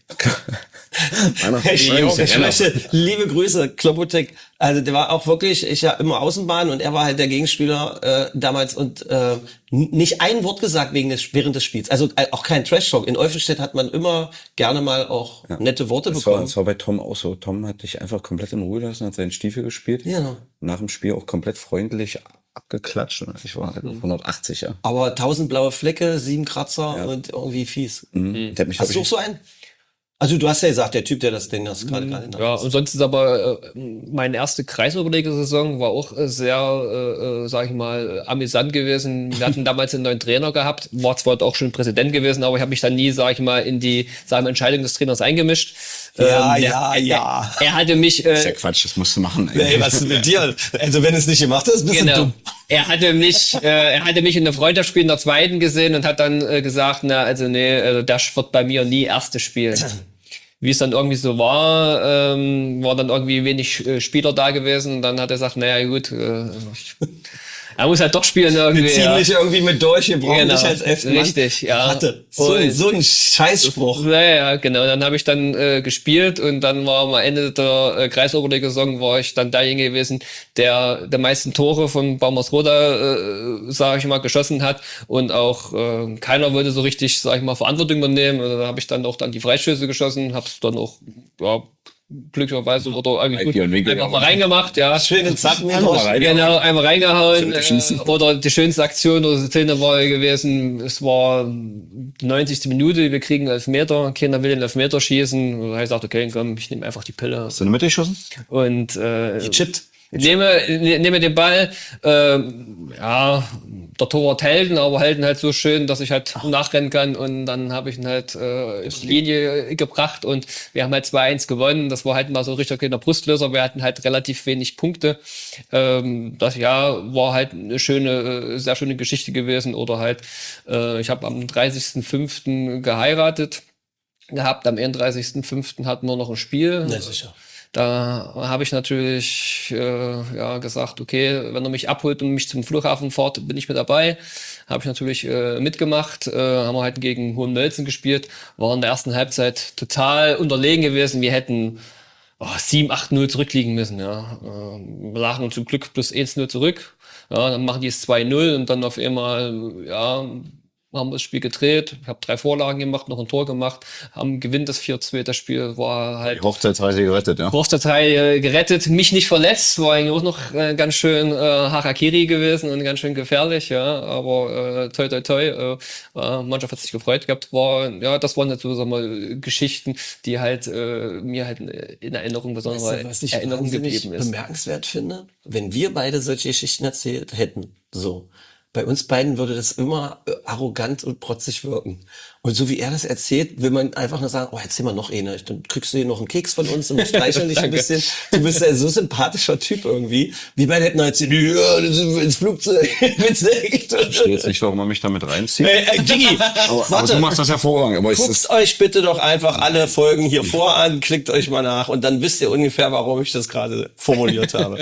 Ich möchte, liebe Grüße, Klopotek. Also der war auch wirklich, ich ja immer Außenbahn und er war halt der Gegenspieler damals und nicht ein Wort gesagt während des Spiels. Also auch kein Trash-Talk. In Olfenstedt hat man immer gerne mal auch nette Worte bekommen. Das war bei Tom auch so. Tom hat dich einfach komplett in Ruhe lassen, hat seinen Stiefel gespielt. Ja. Nach dem Spiel auch komplett freundlich abgeklatscht. Ich war halt 180, ja. Aber 1000 blaue Flecke, 7 Kratzer und irgendwie fies. Der hat mich, Hast du auch so einen? Also du hast ja gesagt, der Typ, der das Ding das gerade Ja, und sonst ist aber meine erste Kreisoberliga-Saison war auch sehr, sag ich mal, amüsant gewesen. Wir hatten damals einen neuen Trainer gehabt, war zwar auch schon Präsident gewesen, aber ich habe mich dann nie, sag ich mal, in die Entscheidung des Trainers eingemischt. Ja. Er hatte mich... das ist ja Quatsch, das musst du machen. Ey, was ist mit dir? Also wenn es nicht gemacht ist, bist du dumm. Er hatte mich in der Freundschaftsspiel in der zweiten gesehen und hat dann gesagt, das wird bei mir nie erste spielen. Wie es dann irgendwie so war, war dann irgendwie wenig Spieler da gewesen und dann hat er gesagt, naja gut, er muss halt doch spielen irgendwie. Wir ziehen dich irgendwie mit durch, wir brauchen dich als Elfmann. Richtig, ja. Hatte. So ein Scheißspruch. Ja, genau. Dann habe ich dann gespielt und dann war am Ende der Kreisoberliga-Saison war ich dann derjenige gewesen, der meisten Tore von Baumersroda, sage ich mal, geschossen hat und auch keiner wollte so richtig, sage ich mal, Verantwortung übernehmen. Und da habe ich dann auch die Freistöße geschossen, habe es dann auch glücklicherweise oder eigentlich gut einfach mal reingemacht, ja. Schöne Zacken. Genau, einmal reingehauen. Oder die schönste Aktion oder Szene war gewesen, es war die 90. Minute, wir kriegen 11 Meter, keiner will den 11 Meter schießen. Da habe ich gesagt, okay, komm, ich nehme einfach die Pille. Hast du eine Mitte geschossen? Und Gechippt. Nehme den Ball, der Torwart hält ihn, aber hält ihn halt so schön, dass ich halt nachrennen kann und dann habe ich ihn halt in die Linie gebracht und wir haben halt 2-1 gewonnen. Das war halt mal so ein richtig kleiner Brustlöser. Wir hatten halt relativ wenig Punkte. Das Jahr war halt eine sehr schöne Geschichte gewesen oder halt, ich habe am 30.05. geheiratet gehabt, am 31.05. hatten wir noch ein Spiel. Ja, sicher. Da habe ich natürlich gesagt, okay, wenn er mich abholt und mich zum Flughafen fährt, bin ich mit dabei. Habe ich natürlich mitgemacht. Haben wir halt gegen Hohenmölzen gespielt. War in der ersten Halbzeit total unterlegen gewesen. Wir hätten 7-8-0 zurückliegen müssen. Ja. Wir lagen zum Glück plus 1-0 zurück. Ja, dann machen die es 2-0 und dann auf einmal, haben wir das Spiel gedreht, ich habe 3 Vorlagen gemacht, noch ein Tor gemacht, gewinnt das 4-2, das Spiel war halt... Die Hochzeitsreise gerettet, ja. Hochzeitsreise gerettet, mich nicht verletzt, war eigentlich auch noch ganz schön Harakiri gewesen und ganz schön gefährlich, ja, aber toi toi toi, Mannschaft hat sich gefreut gehabt, das waren jetzt so, sagen wir, Geschichten, die halt mir halt in Erinnerung besonders was ich Erinnerung geblieben ist. bemerkenswert finde, wenn wir beide solche Geschichten erzählt hätten, so, bei uns beiden würde das immer arrogant und protzig wirken. Und so wie er das erzählt, will man einfach nur sagen, oh, erzähl mal noch eine. Dann kriegst du hier noch einen Keks von uns und wir streicheln dich ein bisschen. Du bist ja so sympathischer Typ irgendwie. Wie bei der erzählt, ja, ins Flugzeug. Ich verstehe jetzt nicht, warum man mich damit reinzieht. Digi, aber du machst das hervorragend. Aber guckt euch bitte doch einfach alle Folgen hier vor an, klickt euch mal nach und dann wisst ihr ungefähr, warum ich das gerade formuliert habe.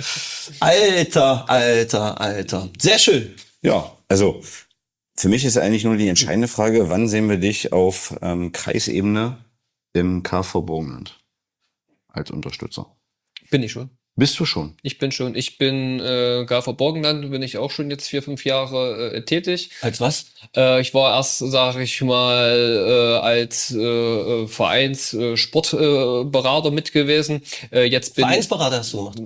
Alter. Sehr schön. Ja, also für mich ist eigentlich nur die entscheidende Frage, wann sehen wir dich auf Kreisebene im KV Burgenland als Unterstützer? Bin ich schon. Bist du schon? Ich bin KV Borgenland, bin ich auch schon jetzt 4-5 Jahre tätig. Als was? Ich war erst, sage ich mal, als Sportberater mit gewesen. Vereinsberater hast du gemacht?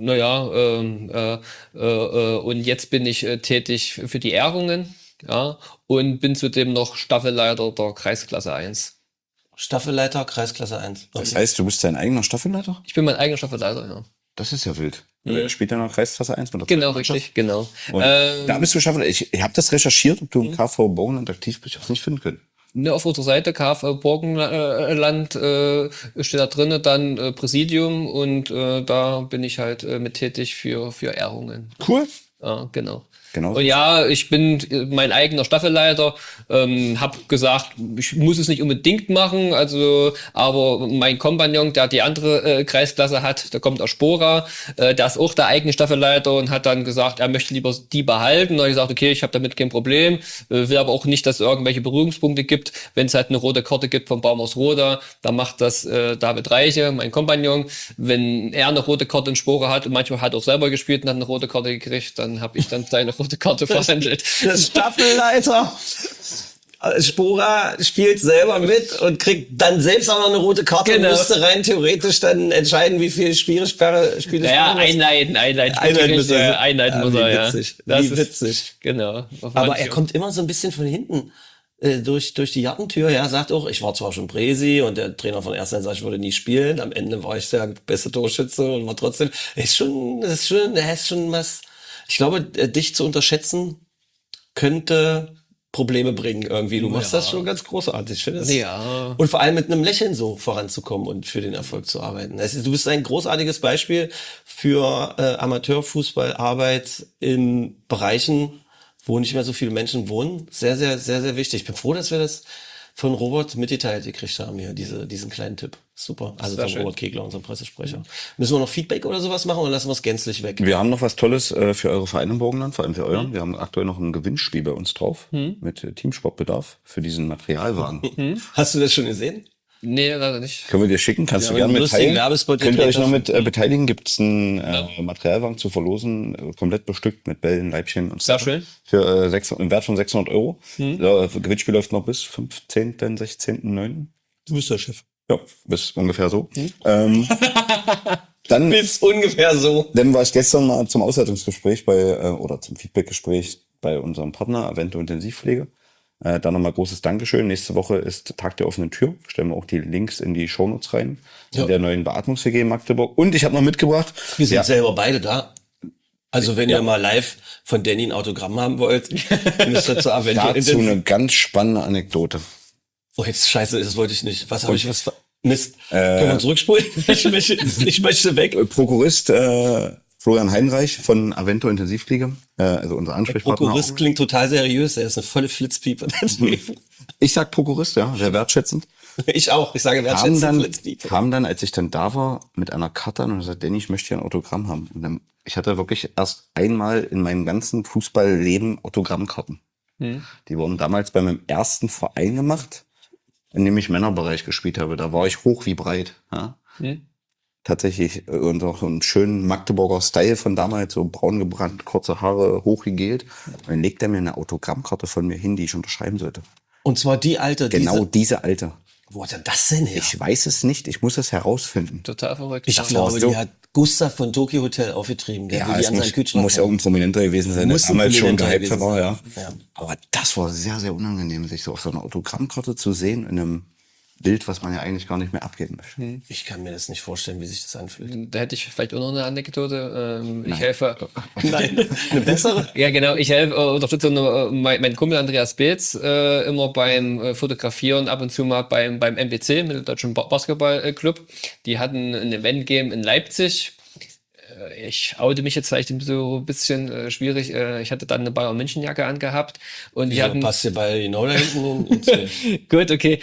Und jetzt bin ich tätig für die Ehrungen, ja, und bin zudem noch Staffelleiter der Kreisklasse 1. Staffelleiter, Kreisklasse 1. Okay. Das heißt, du bist dein eigener Staffelleiter? Ich bin mein eigener Staffelleiter, ja. Das ist ja wild. Spielt ja noch Kreisklasse 1 mit der Genau, richtig, genau. Und da bist du Staffelleiter. Ich habe das recherchiert, ob du im KV Burgenland aktiv bist. Ich habe es nicht finden können. Ne, auf unserer Seite KV Burgenland steht da drinne dann Präsidium und da bin ich halt mit tätig für Ehrungen. Cool. Ja, genau. Genau. Und ja, ich bin mein eigener Staffelleiter, habe gesagt, ich muss es nicht unbedingt machen, also, aber mein Kompagnon, der die andere Kreisklasse hat, der kommt aus Spora, der ist auch der eigene Staffelleiter und hat dann gesagt, er möchte lieber die behalten. Und ich gesagt, okay, ich habe damit kein Problem, will aber auch nicht, dass es irgendwelche Berührungspunkte gibt. Wenn es halt eine rote Karte gibt von Baumhaus-Roda, dann macht das David Reiche, mein Kompagnon. Wenn er eine rote Karte in Spora hat und manchmal hat er auch selber gespielt und hat eine rote Karte gekriegt, dann habe ich dann seine rote Karte verhandelt. Das Staffelleiter Spora spielt selber mit und kriegt dann selbst auch noch eine rote Karte und müsste rein theoretisch dann entscheiden, wie viel Spiele naja, einleiten muss er, ja. Witzig. Wie witzig. Genau. Aber er kommt immer so ein bisschen von hinten durch die Gartentür. Ja, sagt auch, ich war zwar schon Präsi und der Trainer von Ersten sagt, ich würde nie spielen. Am Ende war ich der beste Torschütze und war trotzdem, er ist schon was. Ich glaube, dich zu unterschätzen könnte Probleme bringen irgendwie. Du machst das schon ganz großartig, ich finde es. Ja. Und vor allem mit einem Lächeln so voranzukommen und für den Erfolg zu arbeiten. Du bist ein großartiges Beispiel für Amateurfußballarbeit in Bereichen, wo nicht mehr so viele Menschen wohnen. Sehr, sehr, sehr, sehr wichtig. Ich bin froh, dass wir das von Robert mitgeteilt gekriegt haben hier, diesen kleinen Tipp. Super. Also von Robert Kegler, unserem Pressesprecher. Müssen wir noch Feedback oder sowas machen oder lassen wir es gänzlich weg? Wir haben noch was Tolles für eure Vereine im Burgenland, vor allem für euren. Wir haben aktuell noch ein Gewinnspiel bei uns drauf mit Teamsportbedarf für diesen Materialwagen. Hast du das schon gesehen? Nee, leider nicht. Können wir dir schicken? Kannst du gerne mitteilen. Könnt ihr euch noch mit beteiligen? Gibt es einen Materialwagen zu verlosen, komplett bestückt mit Bällen, Leibchen und so. Sehr schön. Für im Wert von 600 €. Gewinnspiel läuft noch bis 15., 16.9. Du bist der Chef. Ja, bis ungefähr so. Dann bis ungefähr so. Dann war ich gestern mal zum Auswertungsgespräch oder zum Feedbackgespräch bei unserem Partner Avento Intensivpflege. Da nochmal großes Dankeschön. Nächste Woche ist Tag der offenen Tür. Stellen wir auch die Links in die Shownotes rein. Ja. In der neuen Beatmungs-WG in Magdeburg. Und ich habe noch mitgebracht. Wir sind selber beide da. Also wenn ihr mal live von Danny ein Autogramm haben wollt, müsst ihr zur Avento. Dazu eine ganz spannende Anekdote. Oh, jetzt scheiße, das wollte ich nicht. Was habe ich Mist. Können wir zurückspulen? Ich möchte weg. Prokurist Florian Heinreich von Avento Intensivpflege, also unser Ansprechpartner. Prokurist klingt total seriös, er ist eine volle Flitzpiepe. Ich sag Prokurist, ja, sehr wertschätzend. Ich auch, ich sage wertschätzend Flitzpiepe. Kam dann, als ich dann da war, mit einer Karte an und gesagt, Danny, ich möchte hier ein Autogramm haben. Und dann, ich hatte wirklich erst einmal in meinem ganzen Fußballleben Autogrammkarten. Die wurden damals bei meinem ersten Verein gemacht, in dem ich Männerbereich gespielt habe. Da war ich hoch wie breit. Ja? Tatsächlich und auch einen schönen Magdeburger Style von damals, so braun gebrannt, kurze Haare, hochgegelt. Und dann legt er mir eine Autogrammkarte von mir hin, die ich unterschreiben sollte. Und zwar die alte? Genau, diese alte. Wo hat er das denn her? Ich weiß es nicht, ich muss es herausfinden. Total verrückt. Ich glaube, die hat Gustav von Tokyo Hotel aufgetrieben, der ja, die an seinen Kühlschrank muss ja auch ein Prominenter gewesen sein, der damals schon gehypt war, ja. Ja. Aber das war sehr, sehr unangenehm, sich so auf so einer Autogrammkarte zu sehen in einem Bild, was man ja eigentlich gar nicht mehr abgeben möchte. Ich kann mir das nicht vorstellen, wie sich das anfühlt. Da hätte ich vielleicht auch noch eine Anekdote. Ich helfe. Nein, eine bessere? Ja, genau. Ich helfe, unterstütze meinen Kumpel Andreas Beetz immer beim Fotografieren, ab und zu mal beim MBC, mit dem Deutschen Basketballclub. Die hatten ein Event gegeben in Leipzig. Ich oute mich jetzt vielleicht so ein bisschen schwierig. Ich hatte dann eine Bayern München Jacke angehabt und die hatten. Passt dir bei genau da hinten hin? Gut, okay.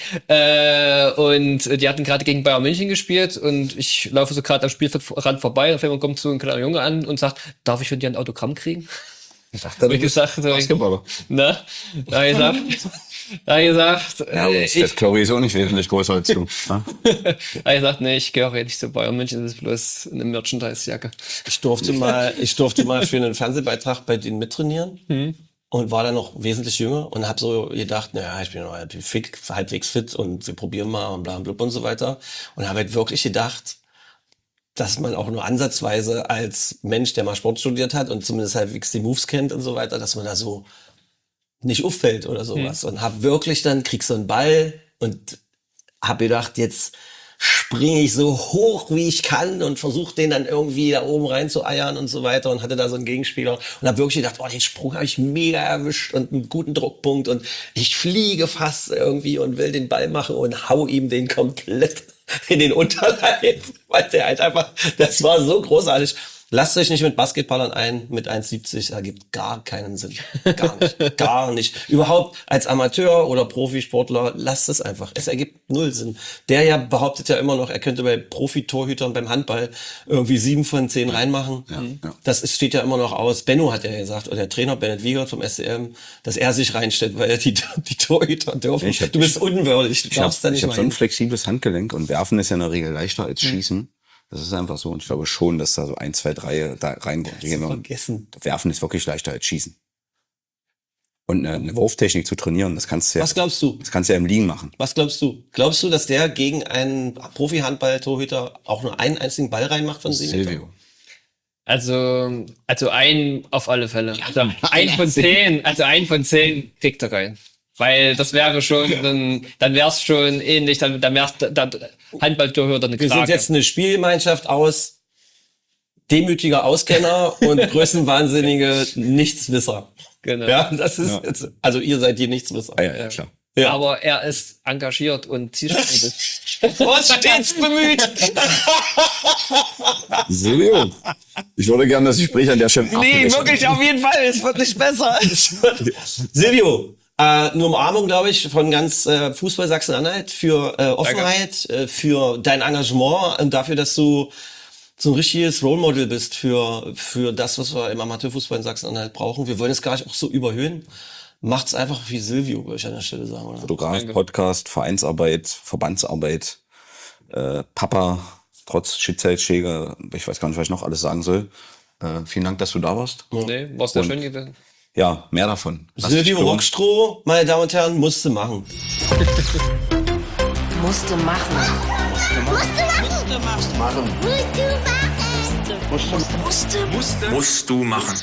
Und die hatten gerade gegen Bayern München gespielt und ich laufe so gerade am Spielrand vorbei. Auf einmal kommt so ein kleiner Junge an und sagt, darf ich von dir ein Autogramm kriegen? Ich dachte, ich gesagt, Basketballer. Na, da hab ich gesagt, Ja, das Chloe ist auch nicht wesentlich größer als du. Da ich gesagt, nee, ich gehöre nicht zu Bayern München, das ist bloß eine Merchandise-Jacke. Ich durfte mal für einen Fernsehbeitrag bei denen mittrainieren und war dann noch wesentlich jünger und habe so gedacht, naja, ich bin noch halbwegs fit und wir probieren mal und bla und so weiter. Und habe halt wirklich gedacht, dass man auch nur ansatzweise als Mensch, der mal Sport studiert hat und zumindest halbwegs die Moves kennt und so weiter, dass man da so nicht auffällt oder sowas. Und hab wirklich dann, krieg so einen Ball und hab gedacht, jetzt springe ich so hoch, wie ich kann und versuche den dann irgendwie da oben rein zu eiern und so weiter und hatte da so einen Gegenspieler und hab wirklich gedacht, oh, den Sprung habe ich mega erwischt und einen guten Druckpunkt und ich fliege fast irgendwie und will den Ball machen und hau ihm den komplett in den Unterleib, weil der halt einfach, das war so großartig. Lasst euch nicht mit Basketballern ein, mit 1,70, ergibt gar keinen Sinn. Gar nicht. Überhaupt als Amateur oder Profisportler, lasst es einfach. Es ergibt null Sinn. Der ja behauptet ja immer noch, er könnte bei Profitorhütern beim Handball irgendwie 7 von 10 reinmachen. Ja. Das steht ja immer noch aus. Benno hat ja gesagt, oder der Trainer Bennett Wiegert vom SCM, dass er sich reinstellt, weil er die Torhüter dürfen. Du bist unwürdig. Du darfst da nicht Ich habe so ein flexibles Handgelenk und werfen ist ja in der Regel leichter als schießen. Das ist einfach so. Und ich glaube schon, dass da so 1, 2, 3 da reingehen. Vergessen. Werfen ist wirklich leichter als Schießen. Und eine Wurftechnik zu trainieren, das kannst du ja. Was glaubst du? Das kannst du ja im Liegen machen. Was glaubst du? Glaubst du, dass der gegen einen Profi-Handball-Torhüter auch nur einen einzigen Ball reinmacht von Silvio? Also einen auf alle Fälle. Also ein von 10 kriegt er rein. Weil das wäre schon, dann wär's schon ähnlich, dann wär's Handballtorhüter eine Krake. Wir sind jetzt eine Spielgemeinschaft aus demütiger Auskenner und größenwahnsinnige Nichtswisser. Genau. Ja, das ist jetzt, also ihr seid die Nichtswisser. Ja, klar. Ja. Aber er ist engagiert und zielstrebig. Und stets bemüht. Silvio, ich würde gerne das Gespräch an der Stelle Nee, wirklich, auf jeden Fall, es wird nicht besser. Silvio, eine Umarmung, glaube ich, von ganz Fußball Sachsen-Anhalt für Offenheit, für dein Engagement und dafür, dass du so ein richtiges Role Model bist für das, was wir im Amateurfußball in Sachsen-Anhalt brauchen. Wir wollen es gar nicht auch so überhöhen. Macht's einfach wie Silvio, würde ich an der Stelle sagen. Oder? Fotograf, Podcast, Vereinsarbeit, Verbandsarbeit, Papa, trotz Schicksalsschläge, ich weiß gar nicht, was ich noch alles sagen soll. Vielen Dank, dass du da warst. Nee, war's sehr schön gewesen. Ja, mehr davon. Silvio Rockstroh, meine Damen und Herren, musste machen. Musste machen. Musst du machen.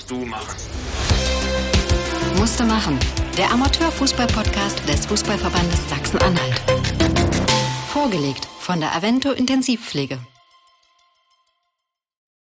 Musste machen. Der Amateurfußball-Podcast des Fußballverbandes Sachsen-Anhalt. Vorgelegt von der Avento Intensivpflege.